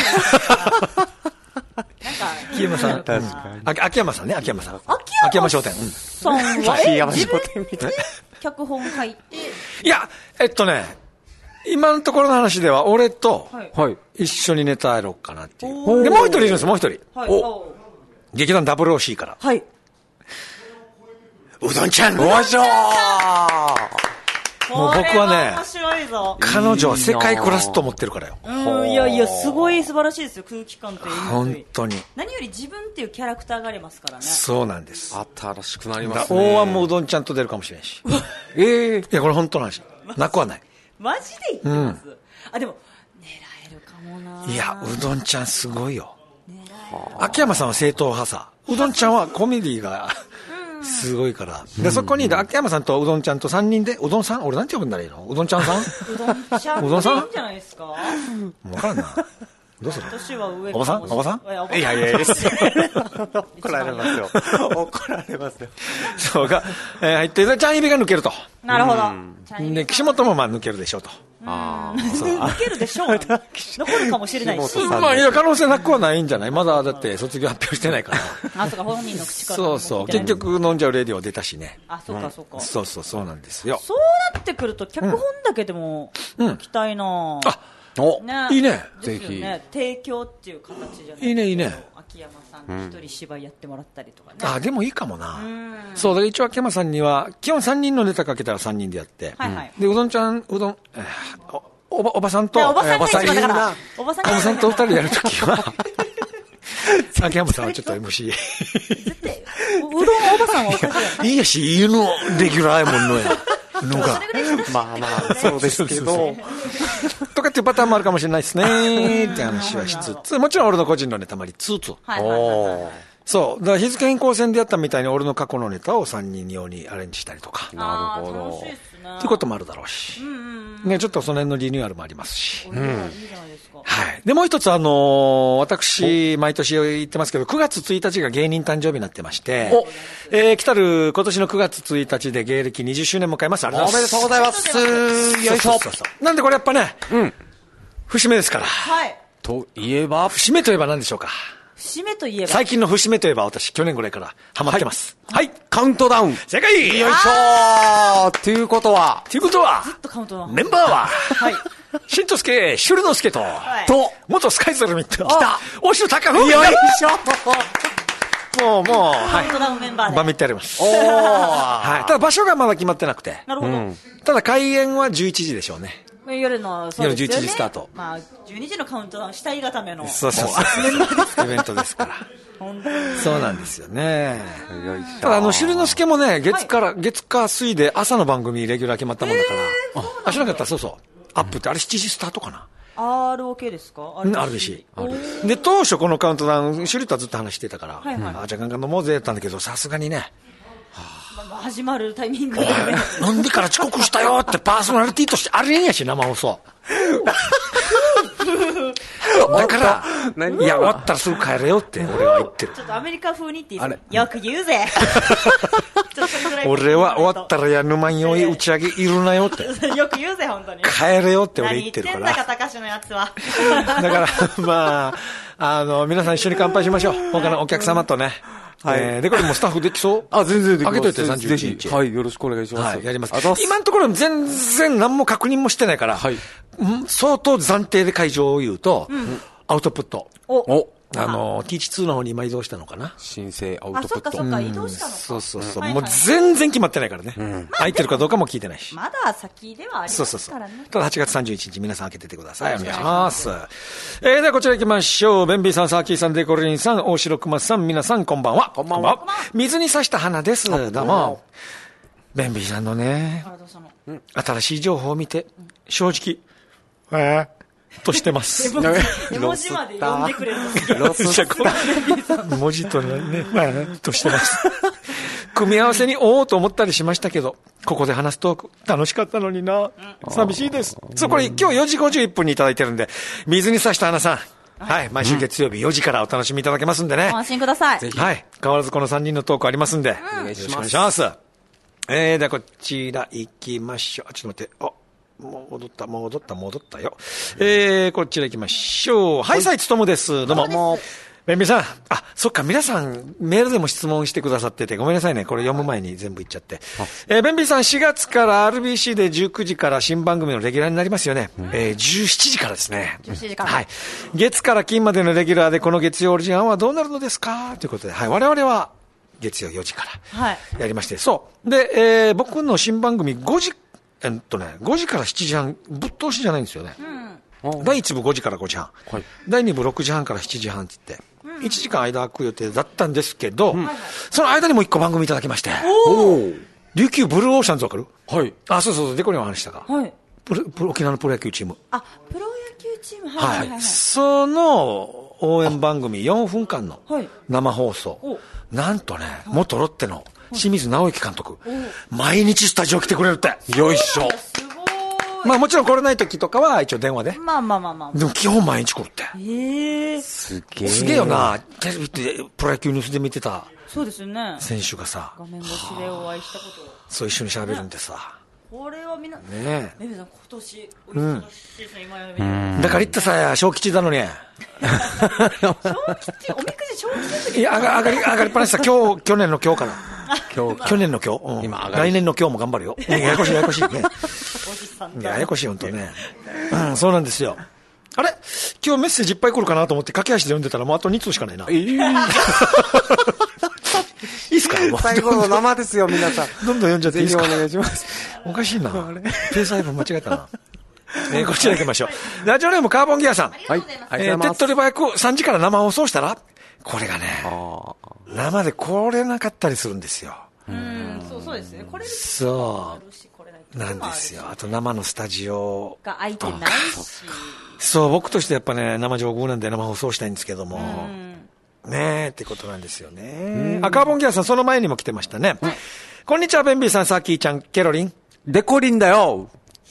木山さん。秋山さんね、秋山さん。秋山商店。 さんは、 秋山商店みたいな。 脚本書いて。 いや、今のところの話では、俺と、一緒にネタやろうかなっていう。で、もう一人いるんです、もう一人。劇団 WOC から。 はい。 うどんちゃん。 おいしょー。 もう僕はね、彼女は世界クラスと思ってるからよ。 いや、すごい素晴らしいですよ、空気感という。 本当に。 何より自分っていうキャラクターがありますからね。 そうなんです。 新しくなりますね。 大湾もうどんちゃんと出るかもしれんし。いや、これ本当の話。なくはない。 マジで言ってます。でも、狙えるかもな。 いや、うどんちゃんすごいよ。 狙秋山さんは正統派さ、うどんちゃんはコメディがすごいから。で、そこに秋山さんとうどんちゃんと3人で、うどんさん俺なんて呼ぶんだらいいの？うどんちゃんさん？ うどんちゃん。うどんさんいいんじゃないですか？ わからんな。どうする？ 私は上おばさん？おばさん？いやいやいや怒られますよ。怒られますよ。 そうか。入って、ちゃん指が抜けると。 なるほど。 で、岸本もまあ抜けるでしょうと。 抜けるでしょう。残るかもしれないし。 まあ、いや、可能性なくはないんじゃない。まだだって卒業発表してないから。 あ、そうか、本人の口から。 そうそう。結局飲んじゃうレディオ出たしね。 あ、そうか、そうか。 そうそう、そうなんですよ。 そうなってくると、脚本だけでも、行きたいなあ、いいね。 ぜひ。提供っていう形じゃない。 いいね、いいね。 秋山さんに一人芝居やってもらったりとかね。 あ、でもいいかもな。そう、だから一応秋山さんには、基本3人のネタかけたら3人でやって。で、うどんちゃん、おばさんと、おばさんと2人やるときは、秋山さんはちょっと MC。 絶対、うどんおばさんはおかしい。 いいやし、言うの、レギュラーやもんのや。のが。 まあまあ、そうですけど。 とかっていうパターンもあるかもしれないですね。って話はしつつ、もちろん俺の個人のネタもありつつ。そう。だから日付変更線でやったみたいに俺の過去のネタを3人用にアレンジしたりとか。 なるほど。 楽しいっすね。 っていうこともあるだろうし。ね、ちょっとその辺のリニューアルもありますし。 いいじゃないですか。 はい。で、もう一つ私、毎年言ってますけど、9月1日が芸人誕生日になってまして、来たる今年の9月1日で芸歴20周年を迎えます。 おめでとうございます。よいしょ。 なんでこれやっぱね、節目ですから。 はい。 といえば、 節目といえば何でしょうか。 節目といえば最近の節目といえば私、去年ぐらいからハマってます。はい。 カウントダウン。 正解。 よいしょということは、 ずっとカウントダウン。 メンバーは、はい。しんとすけ、しゅるのすけと、元スカイズルミット、来た。おしゅたかふみ。 よいしょもう、 カウントダウンメンバーで。 場見てあります。はい。ただ場所がまだ決まってなくて。 なるほど。 ただ開演は11時でしょうね。 夜の、 夜11時スタート。 まあ、12時のカウントダウンしたいがための。 そう。イベントですから。そうなんですよね。ただ、しゅるのすけもね、月火水で朝の番組レギュラー決まったもんだから。あ、知らなかった、そう。アップってあれ7時スタートかな。 ROK ですか？ RBC。で、当初このカウントダウン、シュリとはずっと話してたから、じゃあガンガン飲もうぜって言ったんだけど、さすがにね。 始まるタイミングで。 飲んでから遅刻したよってパーソナリティとしてありえんやし、生放送。だから、いや、終わったらすぐ帰れよって俺は言ってる。 ちょっとアメリカ風にってよく言うぜ。 俺は終わったらやぬまんよい打ち上げいるなよって。 よく言うぜ、本当に。 帰れよって俺言ってるから。 何言ってんだか、高橋のやつは。 だから、まあ、皆さん一緒に乾杯しましょう。他のお客様とね。はい。で、これもスタッフできそう？ あ、全然できます。 開けといて31日。 はい、よろしくお願いします。 はい、やります。今のところ全然何も確認もしてないから、はい。相当暫定で会場を言うと、アウトプット。Teach2 の方に今移動したのかな？ 申請アウトプット。 そっか、移動したのか。 そう。もう全然決まってないからね。空いてるかどうかも聞いてないし。 まだ先ではありますからね。 ただ8月31日皆さん開けててください。お願いします。ではこちら行きましょう。ベンビーさん、サーキーさん、デコリンさん、大城熊さん、皆さんこんばんは。 こんばんは。 水に刺した花です。どうも。ベンビーさんのね、新しい情報を見て、正直、としてます。 絵文字まで読んでくれるの文字とね、としてます。組み合わせにおおと思ったりしましたけど、ここで話すトーク楽しかったのにな。寂しいです。そう、これ今日4時51分にいただいてるんで、水に刺した花さん。はい、毎週月曜日4時からお楽しみいただけますんでね。 ご安心ください。 ぜひ。はい。変わらずこの3人のトークありますんで。よろしくお願いします。ではこちら行きましょう。ちょっと待って。戻ったよ。こちら行きましょう。はい、サイツトムです。どうも。ベンビーさん。あ、そっか、皆さん、メールでも質問してくださってて、ごめんなさいね。これ読む前に全部言っちゃって。ベンビーさん、4月から RBC で19時から新番組のレギュラーになりますよね。17時からですね。 17時から。 はい。月から金までのレギュラーで、この月曜オリジナルはどうなるのですかということで、はい。我々は、月曜4時からやりまして、そう。で、僕の新番組5時から7時半、ぶっ通しじゃないんですよね。第1部5時から5時半。第2部6時半から7時半って言って、1時間間空く予定だったんですけど、その間にもう1個番組いただきまして、琉球ブルーオーシャンズわかる？ はい。 あ、そう、デコリンお話したか。 はい。 沖縄のプロ野球チーム。 あ、プロ野球チーム、 はい。その、 応援番組4分間の生放送、なんとね、元ロッテの清水直之監督、毎日スタジオ来てくれるって。よいしょ。まあもちろん来れない時とかは一応電話で。 まあまあまあまあ。 でも基本毎日来るって。すげえよな。テレビってプロ野球ニュースで見てた。 そうですよね。 選手がさ。 画面越しでお会いしたこと。 そう一緒に喋るんでさ。 これはみんな。 ねメビさん今年お忙しいですね、今やめて。だから言ったさ、小吉だのに。 小吉、おみくじ小吉の時。 いや、上がりっぱなしさ、去年の今日から。去年の今日、今来年の今日も頑張るよ。ややこしいね。ややこしい、ほんとね。そうなんですよ。あれ今日メッセージいっぱい来るかなと思って駆け足で読んでたらもうあと2通しかないな。いいっすか最後の生ですよ、皆さん。 どんどん読んじゃっていいですか。 お願いします。 おかしいな。ペース配分間違えたな。こちら行きましょう。ラジオネームカーボンギアさん。 はい。 手っ取り早く3時から生放送したら、これがね、生で来れなかったりするんですよ。 そうですね。これそうなんですよ。あと生のスタジオが空いてないし。 そう、僕としてやっぱね、生情報なんで生放送したいんですけども。ねえ、ってことなんですよね。カーボンギアさん、その前にも来てましたね。こんにちは、ベンビーさん、サーキーちゃん、ケロリン。 デコリンだよ。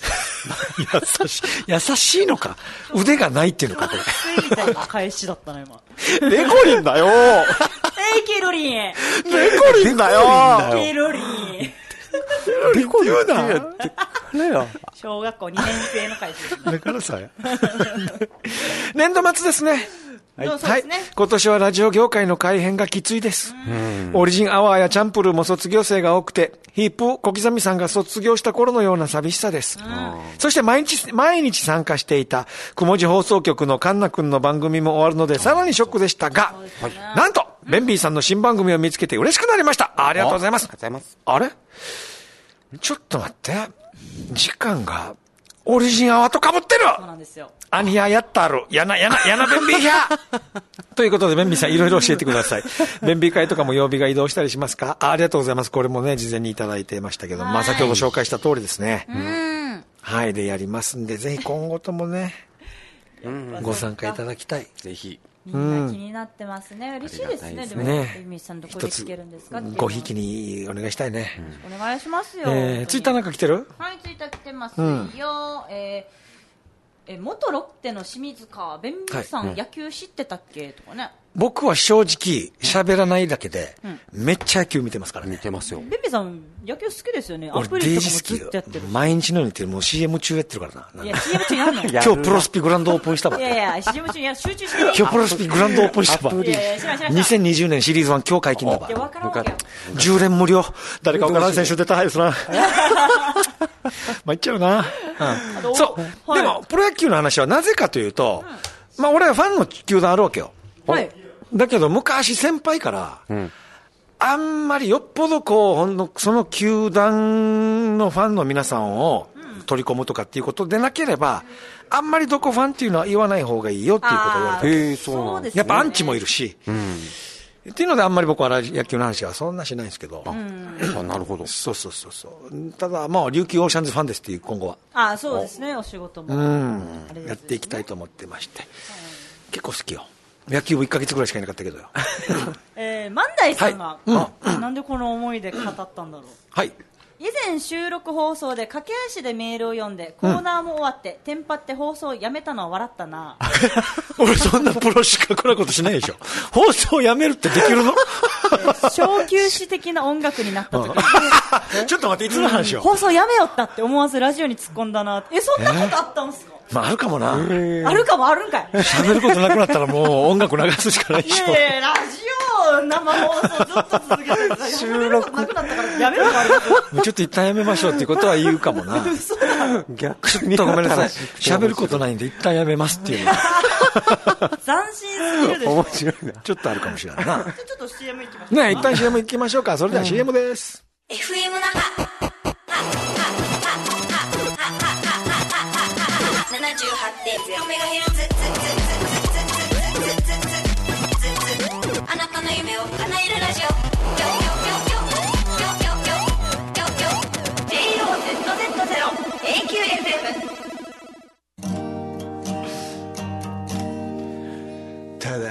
優しいのか。腕がないっていうのか、これ。 みたいな返しだったな、今。 デコリンだよ。 ケロリン。 デコリンだよ。 ケロリン。 デコリンだよ。 小学校2年生の会社。 だからさ。年度末ですね。はい。今年はラジオ業界の改変がきついです。オリジンアワーやチャンプルーも卒業生が多くて、ヒープ小刻みさんが卒業した頃のような寂しさです。そして毎日参加していた、くもじ放送局のカンナ君の番組も終わるので、さらにショックでしたが、なんと、ベンビーさんの新番組を見つけて嬉しくなりました。ありがとうございます。あれちょっと待って。時間が、オリジンアワーと被ってる。 そうなんですよ。 アニヤやったる。やなベンビーヒャということで、ベンビーさんいろいろ教えてください。ベンビー会とかも曜日が移動したりしますか？ありがとうございます。これもね、事前にいただいてましたけど、まあ先ほど紹介した通りですね。はい、でやりますんで、ぜひ今後ともね、ご参加いただきたい。 ぜひ。 みんな気になってますね。嬉しいですね。でも、ベンビーさんどこで聞けるんですか？ ごひいきにお願いしたいね。 お願いしますよ。 ツイッターなんか来てる？ はい、ツイッター来てますよ。元ロッテの清水か、ベンビーさん、野球知ってたっけとかね。 僕は正直喋らないだけで、めっちゃ野球見てますからね。 見てますよ。 ベンビーさん野球好きですよね。アプリとかもずっとやってる。 毎日のように言ってる。もう CM 中やってるからな。 いや CM 中やんの。 今日プロスピグランドオープンしたばっか。 いや CM 中や集中して。 今日プロスピグランドオープンしたばっか。2020年シリーズ1今日解禁だば。10連無料。誰か分からん選手出たはいですな。まあ言っちゃうな。そう。でもプロ野球の話はなぜかというと、まあ俺はファンの球団あるわけよ。はい。だけど昔先輩から、あんまりよっぽどその球団のファンの皆さんを取り込むとかっていうことでなければ、あんまりどこファンっていうのは言わない方がいいよっていうことを言われた。そうなんですね。やっぱアンチもいるし、っていうのであんまり僕は野球の話はそんなしないんですけど。 なるほど。 そう。ただまあ琉球オーシャンズファンですっていう今後は。 そうですね、お仕事も。 やっていきたいと思ってまして。結構好きよ。野球部1ヶ月ぐらいしかいなかったけどよ。 万代さんが、なんでこの思いで語ったんだろう。 はい。 以前収録放送で駆け足でメールを読んでコーナーも終わってテンパって放送をやめたのは笑ったな。 俺そんなプロ資格なことしないでしょ。放送をやめるってできるの？ 小休止的な音楽になった時ちょっと待って、いつの話よ。 放送やめよったって思わずラジオに突っ込んだな。そんなことあったんすか？ まああるかもな。あるんかい。 喋ることなくなったらもう音楽流すしかないでしょ。 ラジオ生放送ずっと続けてる。収録なくなったからやめろか。 ちょっと一旦やめましょうっていうことは言うかもな。逆にごめんなさい。喋ることないんで一旦やめますっていう。 斬新すぎるでしょ。 面白いな。 ちょっとあるかもしれないな。 ちょっと CM 行きましょう。 ね、一旦 CM 行きましょうか。それでは CM です。 FM 那覇 78.0MHz あなたの夢を叶えるラジオただ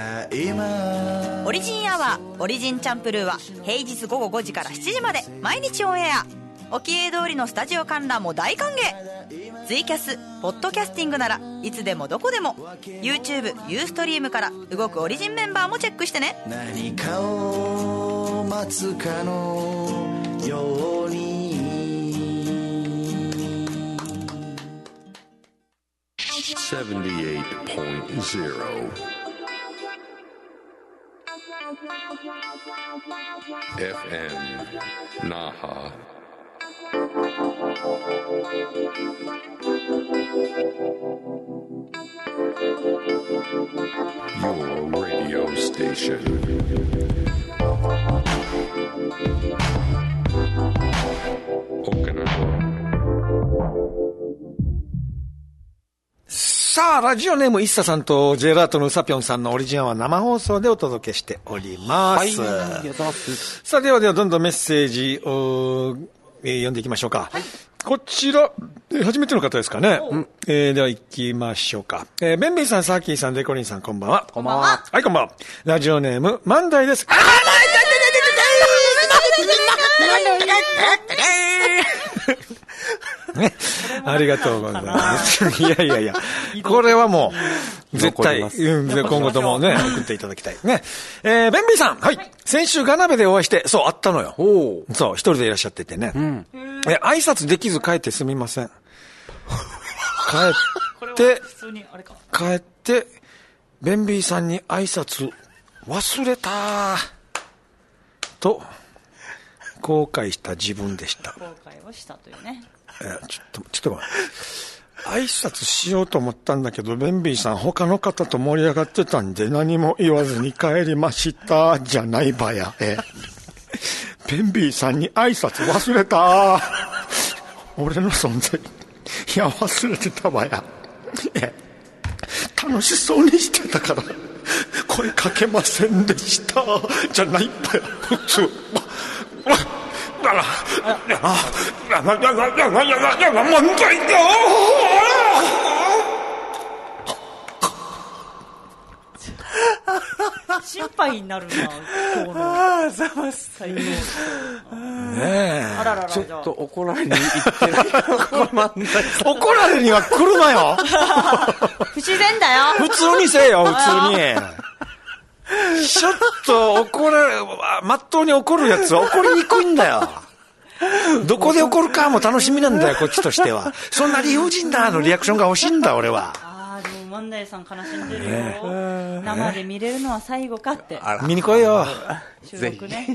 オリジンチャンプルーは平日午後5時から7時まで毎日オンエア。沖永通りのスタジオ観覧も大歓迎。ツイキャスポッドキャスティングならいつでもどこでも YouTube、ユーストリームから動くオリジンメンバーもチェックしてね。 何かを待つかのように 78.0 FM Naha. Your radio station. Okinawa. さあ、ラジオネームイッサさんとジェラートのウサピョンさんのオリジナルは生放送でお届けしております。 はい、 さあ、ではどんどんメッセージを、読んでいきましょうか。はい、こちら、初めての方ですかね。では行きましょうか。ベンビーさん、サーキーさん、デコリンさん、こんばんは。 こんばんは。 はい、こんばんは。ラジオネーム、マンダイです。ね、ありがとうございます。いや、これはもう、絶対、今後ともね、送っていただきたい。ね。ベンビーさん、はい。先週ガナベでお会いして、そう、会ったのよ。そう、一人でいらっしゃっててね。挨拶できず帰ってすみません。帰って、ベンビーさんに挨拶忘れたと、後悔した自分でした。 後悔をしたというね。 ちょっとごめん。挨拶しようと思ったんだけど、ベンビーさん他の方と盛り上がってたんで何も言わずに帰りましたじゃないばや。ベンビーさんに挨拶忘れた。俺の存在、いや忘れてたばや。楽しそうにしてたから声かけませんでしたじゃないばや。普通。問題だ。 心配になるな、今日の最後。ねえ。 あららら、 ちょっと怒られに行ってる。 怒られには来るなよ。 不自然だよ。 普通にせえよ、普通に。ちょっとまっとうに怒るやつは怒りにくいんだよ。どこで怒るかも楽しみなんだよ、こっちとしては。そんな理不尽なリアクションが欲しいんだ、俺は。 でも万代さん悲しんでるよ。生で見れるのは最後かって。 見に来いよ。 収録ね。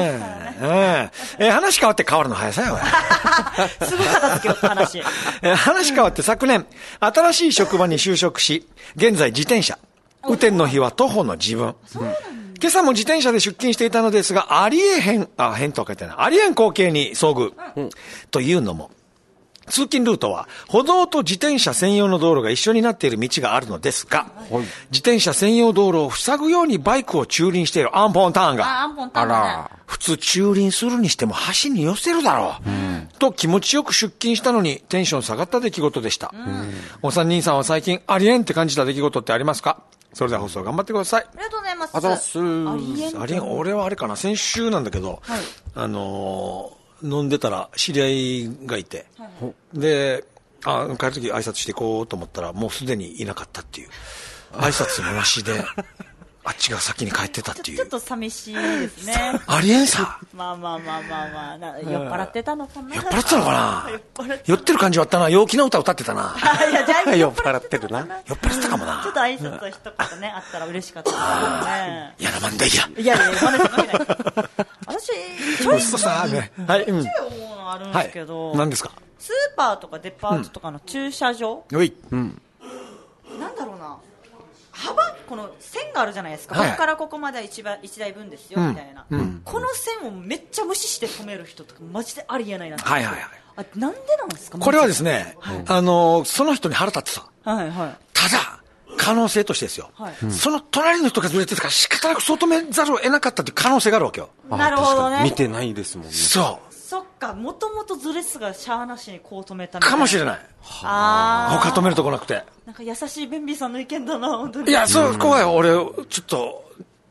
話変わって変わるの早さよ。 すぐ片付けよう、話。 話変わって昨年、新しい職場に就職し、現在自転車。雨天の日は徒歩の自分。今朝も自転車で出勤していたのですが、ありえへんとは書いてない。ありえん光景に遭遇。というのも、通勤ルートは歩道と自転車専用の道路が一緒になっている道があるのですが、自転車専用道路を塞ぐようにバイクを駐輪しているアンポンターンが、普通駐輪するにしても橋に寄せるだろう、と気持ちよく出勤したのにテンション下がった出来事でした。お三人さんは最近ありえんって感じた出来事ってありますか？それでは放送頑張ってください。 ありがとうございます。 ありえん、俺はあれかな、先週なんだけど、飲んでたら知り合いがいて、で、帰るとき挨拶していこうと思ったら、もうすでにいなかったっていう。挨拶もなしで、あっちが先に帰ってたっていう。 ちょっと寂しいですね。 ありえんさ。 まあ、酔っ払ってたのかな。 酔っ払ってたのかな。酔ってる感じはあったな。陽気な歌歌ってたな。 酔っ払ってるな。 酔っ払ってたかもな。 ちょっと挨拶一言ね、あったら嬉しかったですね。 いやな、漫才や。 いや、私、ちょいさね。はい。 思うのあるんですけど。 何ですか？ スーパーとかデパートとかの駐車場。なんだろうな。この線があるじゃないですか、ここからここまでは1台分ですよみたいな、この線をめっちゃ無視して止める人とかマジでありえないなって。なんでなんですか？ これはですね、その人に腹立ってさ、ただ可能性としてですよ、その隣の人がずれてるから仕方なくそう止めざるを得なかったっていう可能性があるわけよ。 なるほどね。 見てないですもんね。 そっか、もともとずれすがシャアなしにこう止めたみたいな。 かもしれない。他止めるとこなくて。 なんか優しいベンビーさんの意見だな、本当に。 いや、そこは俺、ちょっと、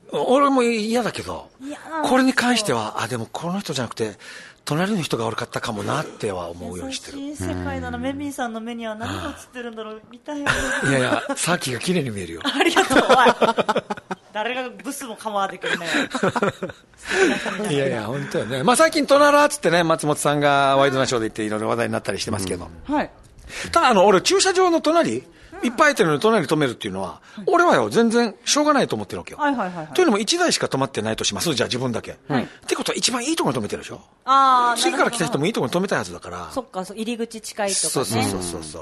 俺も嫌だけど、これに関しては、でもこの人じゃなくて、隣の人が悪かったかもなっては思うようにしてる。 優しい世界だな。メミーさんの目には何が映ってるんだろう、見たいよ。 いやいや、サーキが綺麗に見えるよ。 ありがとう。誰がブスも構わてくるね。 いやいや、本当よね。まあ最近トナラーっつってね、松本さんがワイドナショーで言っていろいろ話題になったりしてますけど。 はい。 ただ俺駐車場の隣、いっぱい空いてるのに隣に止めるっていうのは、俺はよ、全然しょうがないと思ってるわけよ。 はいはいはい。 というのも1台しか止まってないとします。じゃあ自分だけ。ってことは一番いいところに止めてるでしょ。次から来た人もいいところに止めたいはずだから。 そっか、入り口近いとかね。 そう。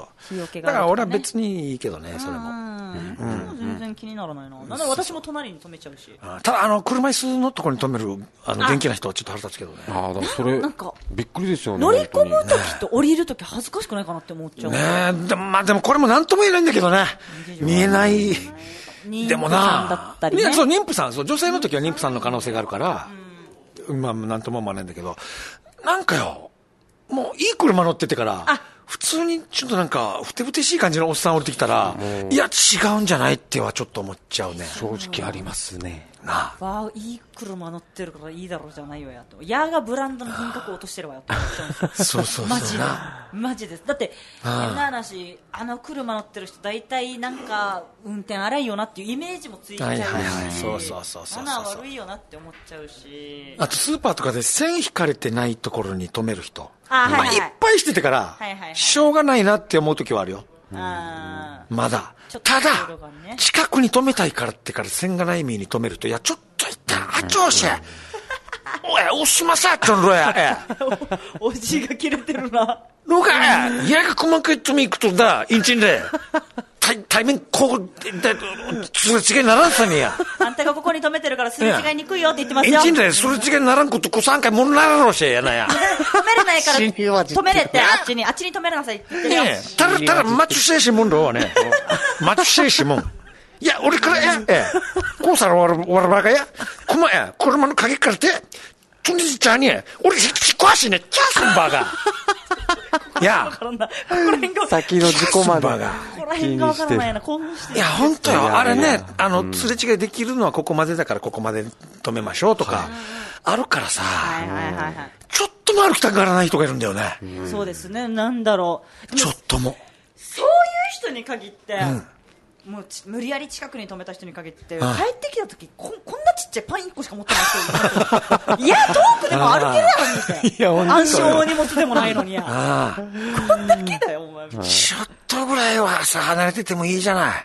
だから俺は別にいいけどね、それも。 全然気にならないな。なんで私も隣に止めちゃうし。 ただ車椅子のところに止める元気な人はちょっと腹立つけどね。 だからそれびっくりですよね。 乗り込むときと降りるとき恥ずかしくないかなって思っちゃう。 ねえ、でもこれもなんとも言えないんだけどね。見えない。でもな、妊婦さん、女性の時は妊婦さんの可能性があるから、まあなんとも思わないんだけど、なんかよ、もういい車乗っててから、普通にちょっとなんかふてぶてしい感じのおっさん降りてきたら、いや違うんじゃないってはちょっと思っちゃうね。 正直ありますね。 わあ、いい車乗ってるからいいだろうじゃないよやと。ヤーがブランドの品格を落としてるわよって思っちゃうんですよ。 そうマジです。だって変な話、車乗ってる人大体なんか運転荒いよなっていうイメージもついちゃうし、マナー悪いよなって思っちゃうし。 あとスーパーとかで線引かれてないところに止める人、いっぱいしててからしょうがないなって思う時はあるよ。まだただ近くに止めたいからってから線がない意味に止めると、いやちょっといった調子おすまさちょんろやおじが切れてるな。 どうかやが細かいとみ行くとだインチンで対面こうすれ違いならんさにや。 あんたがここに止めてるからすれ違いにくいよって言ってますよ。 インチンですれ違いならんことこ3回もんならろしやなや。 止めれないから止めれってあっちに止めれなさいって言ってるよ。 ただマチュセーシモンロはねマチュセーシモンいや俺からこうさらわらばかやこまや車の鍵からてとんでちゃんに俺引っ壊しねチャースンバーがいや先の事故まで気にしてる。 いや本当よ、あれねすれ違いできるのはここまでだからここまで止めましょうとかあるからさ、ちょっとも歩きたがらない人がいるんだよね。 そうですね、なんだろう、 ちょっともそういう人に限って、もう無理やり近くに止めた人に限って、帰ってきた時こんなちっちゃいパン1個しか持ってない人いや遠くでも歩けるやろ見て暗証荷物でもないのにやこんだけだよお前。 ちょっとぐらいはさ離れててもいいじゃない。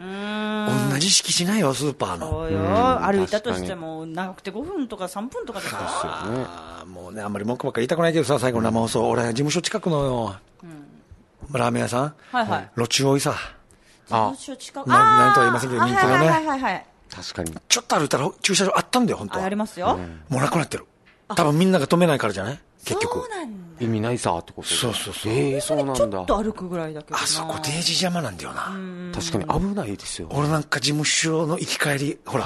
同じ敷地ないよスーパーの。 そうよ、歩いたとしても長くて5分とか3分とかですよ。もうねあんまり文句ばっかり言いたくないけどさ、最後の生放送俺事務所近くのラーメン屋さん路中多いさ。なんとは言いませんけど人気のね。確かにちょっと歩いたら駐車場あったんだよ本当は。 ありますよ。 もうなくなってる。多分みんなが止めないからじゃない結局。 意味ないさってこと。 そうそうなんだ。 ちょっと歩くぐらいだけどな。 あそこデージ邪魔なんだよな。 確かに危ないですよ。 俺なんか事務所の行き帰りほら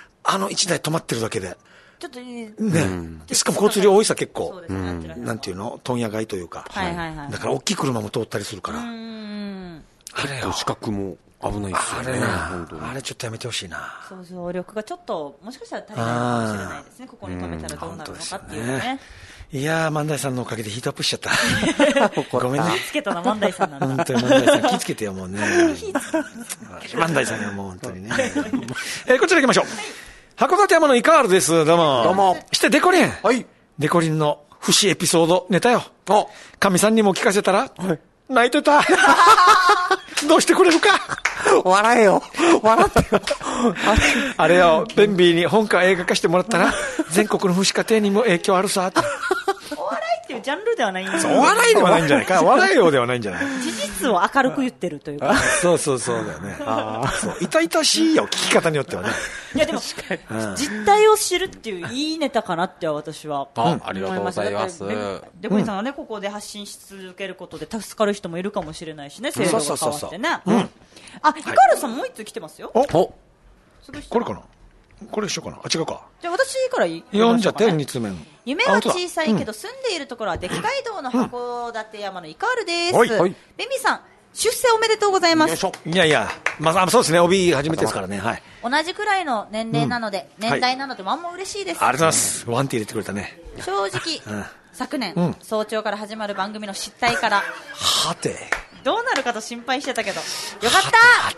1台止まってるだけでちょっとね、 しかも交通量多いさ結構なんていうの問屋街というか、だから大きい車も通ったりするから、 あれよ視覚も危ないですよね。 あれちょっとやめてほしいな。 想像力がちょっともしかしたら足りないかもしれないですね。ここに止めたらどうなるのかっていうね。 いやー万代さんのおかげでヒートアップしちゃったごめんね。 気つけたの万代さんなんだ。 本当に万代さん気つけてよもうね万代さんにはもう本当にねこちら行きましょう。函館山のイカールです。どうもしてデコリン。デコリンの不死エピソードネタよ。神さんにも聞かせたら泣いてたどうしてくれるか笑えよ笑ってよあれよベンビーに本か映画化してもらったら全国の父子家庭にも影響あるさってお笑いっていうジャンルではないんだよ。お笑いではないんじゃないか。笑えよではないんじゃない。 事実を明るく言ってるというかそうだよね。痛々しいよ聞き方によってはね。 いやでも実態を知るっていういいネタかなって私はありがとうございます。 デコリさんがねここで発信し続けることで助かる人もいるかもしれないしね、制度が変わってね。イカールさんもう一つ来てますよ。 これかな、これ一緒かな、違うか。 じゃあ私から読んじゃって2つ目の。 夢は小さいけど住んでいるところはでっかい道の函館山のイカールです。ベミさん出世おめでとうございます。 いやいや、そうですね、帯初めてですからね。はい。 同じくらいの年齢なので、年代なので、あんま嬉しいです。 ありがとうございます。ワンティー入れてくれたね。 正直、昨年、早朝から始まる番組の失態から、 はて。 どうなるかと心配してたけど、よかった。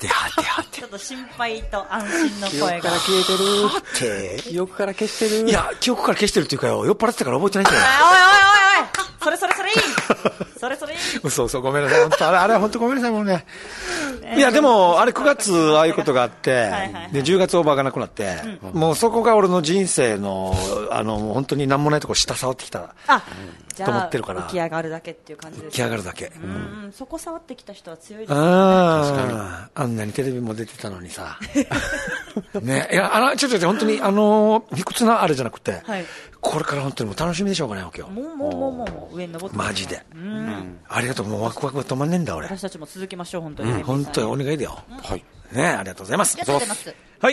はて。ちょっと心配と安心の声が。 記憶から消えてる。 はて。 記憶から消してる。 いや、記憶から消してるっていうかよ、酔っ払ってたから覚えてないんだよ。 おいそれいいそうごめんなさい、本当あれは本当ごめんなさいもうね。いやでもあれ9月ああいうことがあってで10月オーバーがなくなって、もうそこが俺の人生の本当に何もないとこ下触ってきたと思ってるから、 浮き上がるだけっていう感じです。 浮き上がるだけ。 そこ触ってきた人は強いですね。 あんなにテレビも出てたのにさね。いやちょ本当に卑屈なあれじゃなくて、これから本当にもう楽しみでしょうがないわけよ。 もう上に登ってマジで。ありがとう。もうワクワクが止まんねえんだ俺。 私たちも続きましょう本当に。 本当にお願いだよ。 はい。 ね、ありがとうございます。 はい、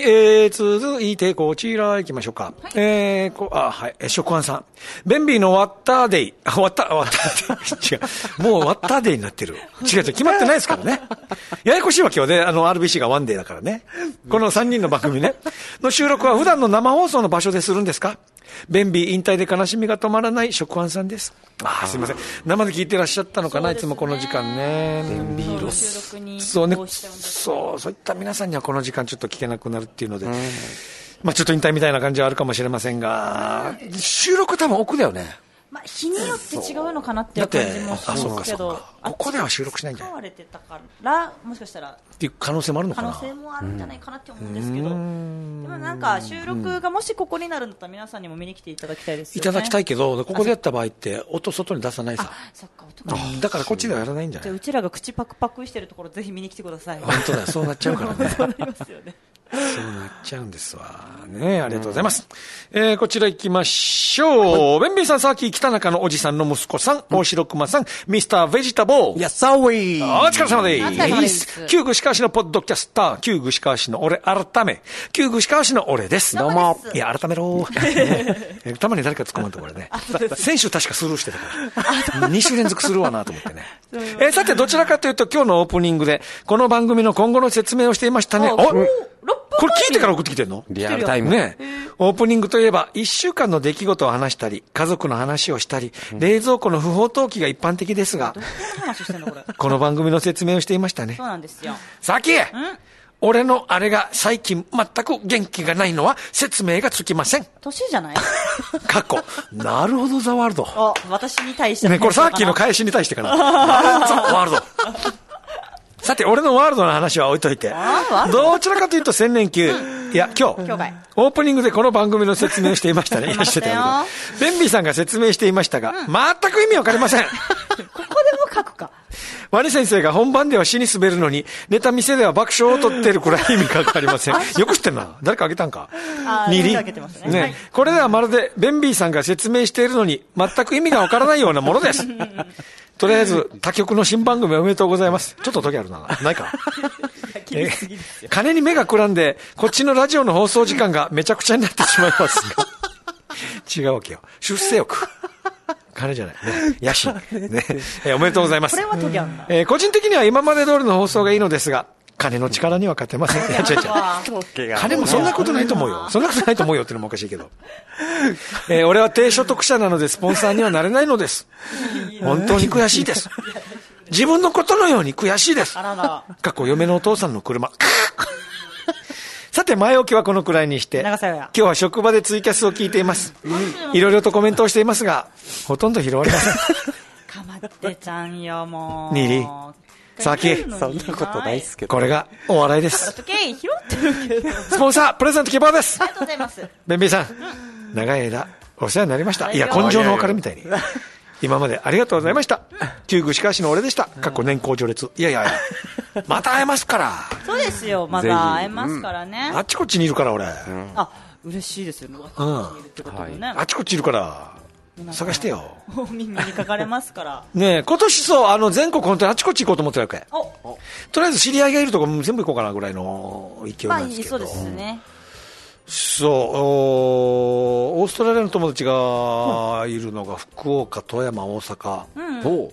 続いてこちら行きましょうか。はい、食安さん。ベンビーのワッターデイ。違う。もうワッターデイになってる。違う、決まってないですからね。ややこしいわけよね。RBC がワンデーだからね。この3人の番組ね。の収録は普段の生放送の場所でするんですか？ベンビー引退で悲しみが止まらない食安さんです。すいません。生で聞いてらっしゃったのかな、いつもこの時間ね。ベンビーロス。そうね。そういった皆さんにはこの時間ちょっと聞けなくなるっていうので、ちょっと引退みたいな感じはあるかもしれませんが、収録多分奥だよね。 日によって違うのかなっていう感じもしますけど、 ここでは収録しないんじゃない？ 使われてたからもしかしたらっていう可能性もあるのかな。 可能性もあるんじゃないかなって思うんですけど、でもなんか収録がもしここになるんだったら皆さんにも見に来ていただきたいですよね。 いただきたいけど、ここでやった場合って音外に出さないさ。 そっか、 だからこっちではやらないんじゃない？ じゃあうちらが口パクパクしてるところぜひ見に来てください。 本当だ、そうなっちゃうからね。 そうなりますよね。 そうなっちゃうんですわね。ありがとうございます。こちら行きましょう。ベンビーさん、さっき北中のおじさんの息子さん、大城熊さん、ミスターベジタボー。 やっさおい。 お疲れ様です。旧串川市のポッドキャスター、旧串川市の俺改め、旧串川市の俺です。 どうも。 いや、改めろ。たまに誰か突っ込むとこれね。先週確かスルーしてたから。2週連続するわなと思ってね。さて、どちらかというと今日のオープニングで、この番組の今後の説明をしていましたね。これ聞いてから送ってきてんの？ リアルタイムね。オープニングといえば、1週間の出来事を話したり、家族の話をしたり、冷蔵庫の不法投棄が一般的ですが、この番組の説明をしていましたね。 そうなんですよ。 さき俺のあれが最近全く元気がないのは説明がつきません。 年じゃない？ なるほど、ザワールド。 私に対してね、これさっきの返しに対してかな。ザワールド。さて、俺のワールドの話は置いといて。どちらかというと千年級。いや、今日、オープニングでこの番組の説明をしていましたね。してたよ。ベンビーさんが説明していましたが、全く意味わかりません。ここでも書くか。 ワニ先生が本番では死に滑るのに、ネタ見せでは爆笑を取ってるくらい意味がわかりません。よく知ってんな。誰かあげたんか。 2輪。 ね。これではまるでベンビーさんが説明しているのに、全く意味がわからないようなものです。とりあえず、他局の新番組おめでとうございます。ちょっと時あるな。ないか。金に目がくらんで、こっちのラジオの放送時間がめちゃくちゃになってしまいますが。違うわけよ。出世欲。金じゃない。ね。野心。ね。おめでとうございます。 これは時あるな。 個人的には今まで通りの放送がいいのですが、金の力には勝てません。いや、違う。金もそんなことないと思うよ。そんなことないと思うよっていうのもおかしいけど。俺は低所得者なのでスポンサーにはなれないのです。本当に悔しいです。自分のことのように悔しいです。過去嫁のお父さんの車。さて、前置きはこのくらいにして、今日は職場でツイキャスを聞いています。いろいろとコメントをしていますが、ほとんど拾われません。 かまってちゃんよ、もう。 ニリさき、 そんなことないっすけど。 これがお笑いです。 拾ってるけど。 スポンサー、プレゼント希望です。 ありがとうございます。 ベンビーさん、長い間、お世話になりました。いや、根性の別れみたいに。今までありがとうございました。旧串川市の俺でした。年功序列。いやいや、また会えますから。 そうですよ、また会えますからね。 あっちこっちにいるから、俺。 嬉しいですよね。 あっちこっちいるから。探してよ。 お耳に書かれますから。 ねえ、今年そう、全国本当にあちこち行こうと思ってるわけ。とりあえず知り合いがいるとこ全部行こうかなぐらいの勢いなんですけど。 そうですね。 そう、オーストラリアの友達がいるのが福岡、富山、大阪。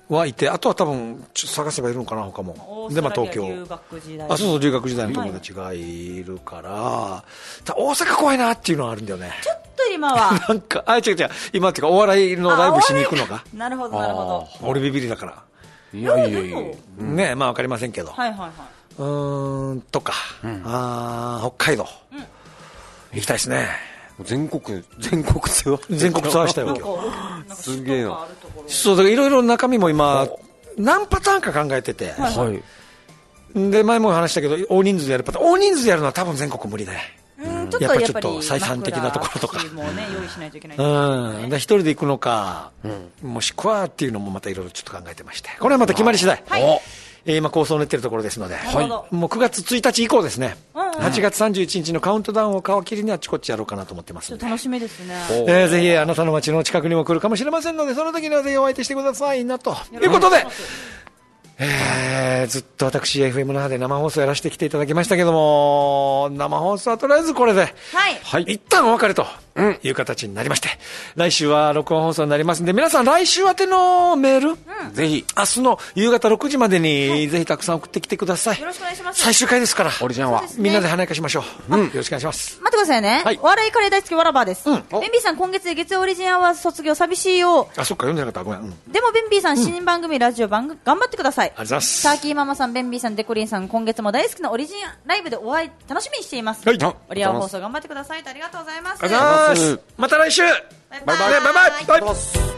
はいて、あとは多分ちょっと探せばいるのかな他も。で東京。 留学時代。 そう留学時代の友達がいるから、大阪怖いなっていうのはあるんだよね。 ちょっと今はなんか違う今っていうかお笑いのライブしに行くのが。 なるほどなるほど。 俺ビビりだから。 いやね、まあわかりませんけど。 はいはいはい。 とか、北海道、行きたいですね。 全国ツアーしたいわけよ。 すげえな。 そうだからいろいろ中身も今何パターンか考えてて、で前も話したけど大人数でやるパターン、大人数でやるのは多分全国無理だね。やっぱりちょっと採算的なところとか、一人で行くのか、もしくはっていうのもまたいろいろちょっと考えてまして、これはまた決まり次第。今構想を練っているところですので、もう9月1日以降ですね、8月31日のカウントダウンを皮切りにあっちこっちやろうかなと思ってますので、 楽しみですね。 ぜひあなたの街の近くにも来るかもしれませんので、その時にはぜひお相手してくださいなということで、ずっと私 FM 那覇で生放送やらせてきていただきましたけども、生放送はとりあえずこれで、一旦お別れという形になりまして、来週は録音放送になりますんで、皆さん来週宛てのメール、ぜひ明日の夕方6時までに、ぜひたくさん送ってきてください。 よろしくお願いします。 最終回ですから、 オリジナルはみんなで華やかしましょう。よろしくお願いします。 待ってくださいね。お笑いカレー大好きわらばです。ベンビーさん今月で月曜オリジナルは卒業寂しいよ。 そっか読んでなかった、ごめん。でもベンビーさん新番組ラジオ頑張ってください。 ありがとうございます。 ターキーママさん、ベンビーさん、デコリンさん、今月も大好きなオリジナルライブでお会い楽しみにしています。オリア放送頑張ってください。ありがとうございます。 また来週。バイバイ。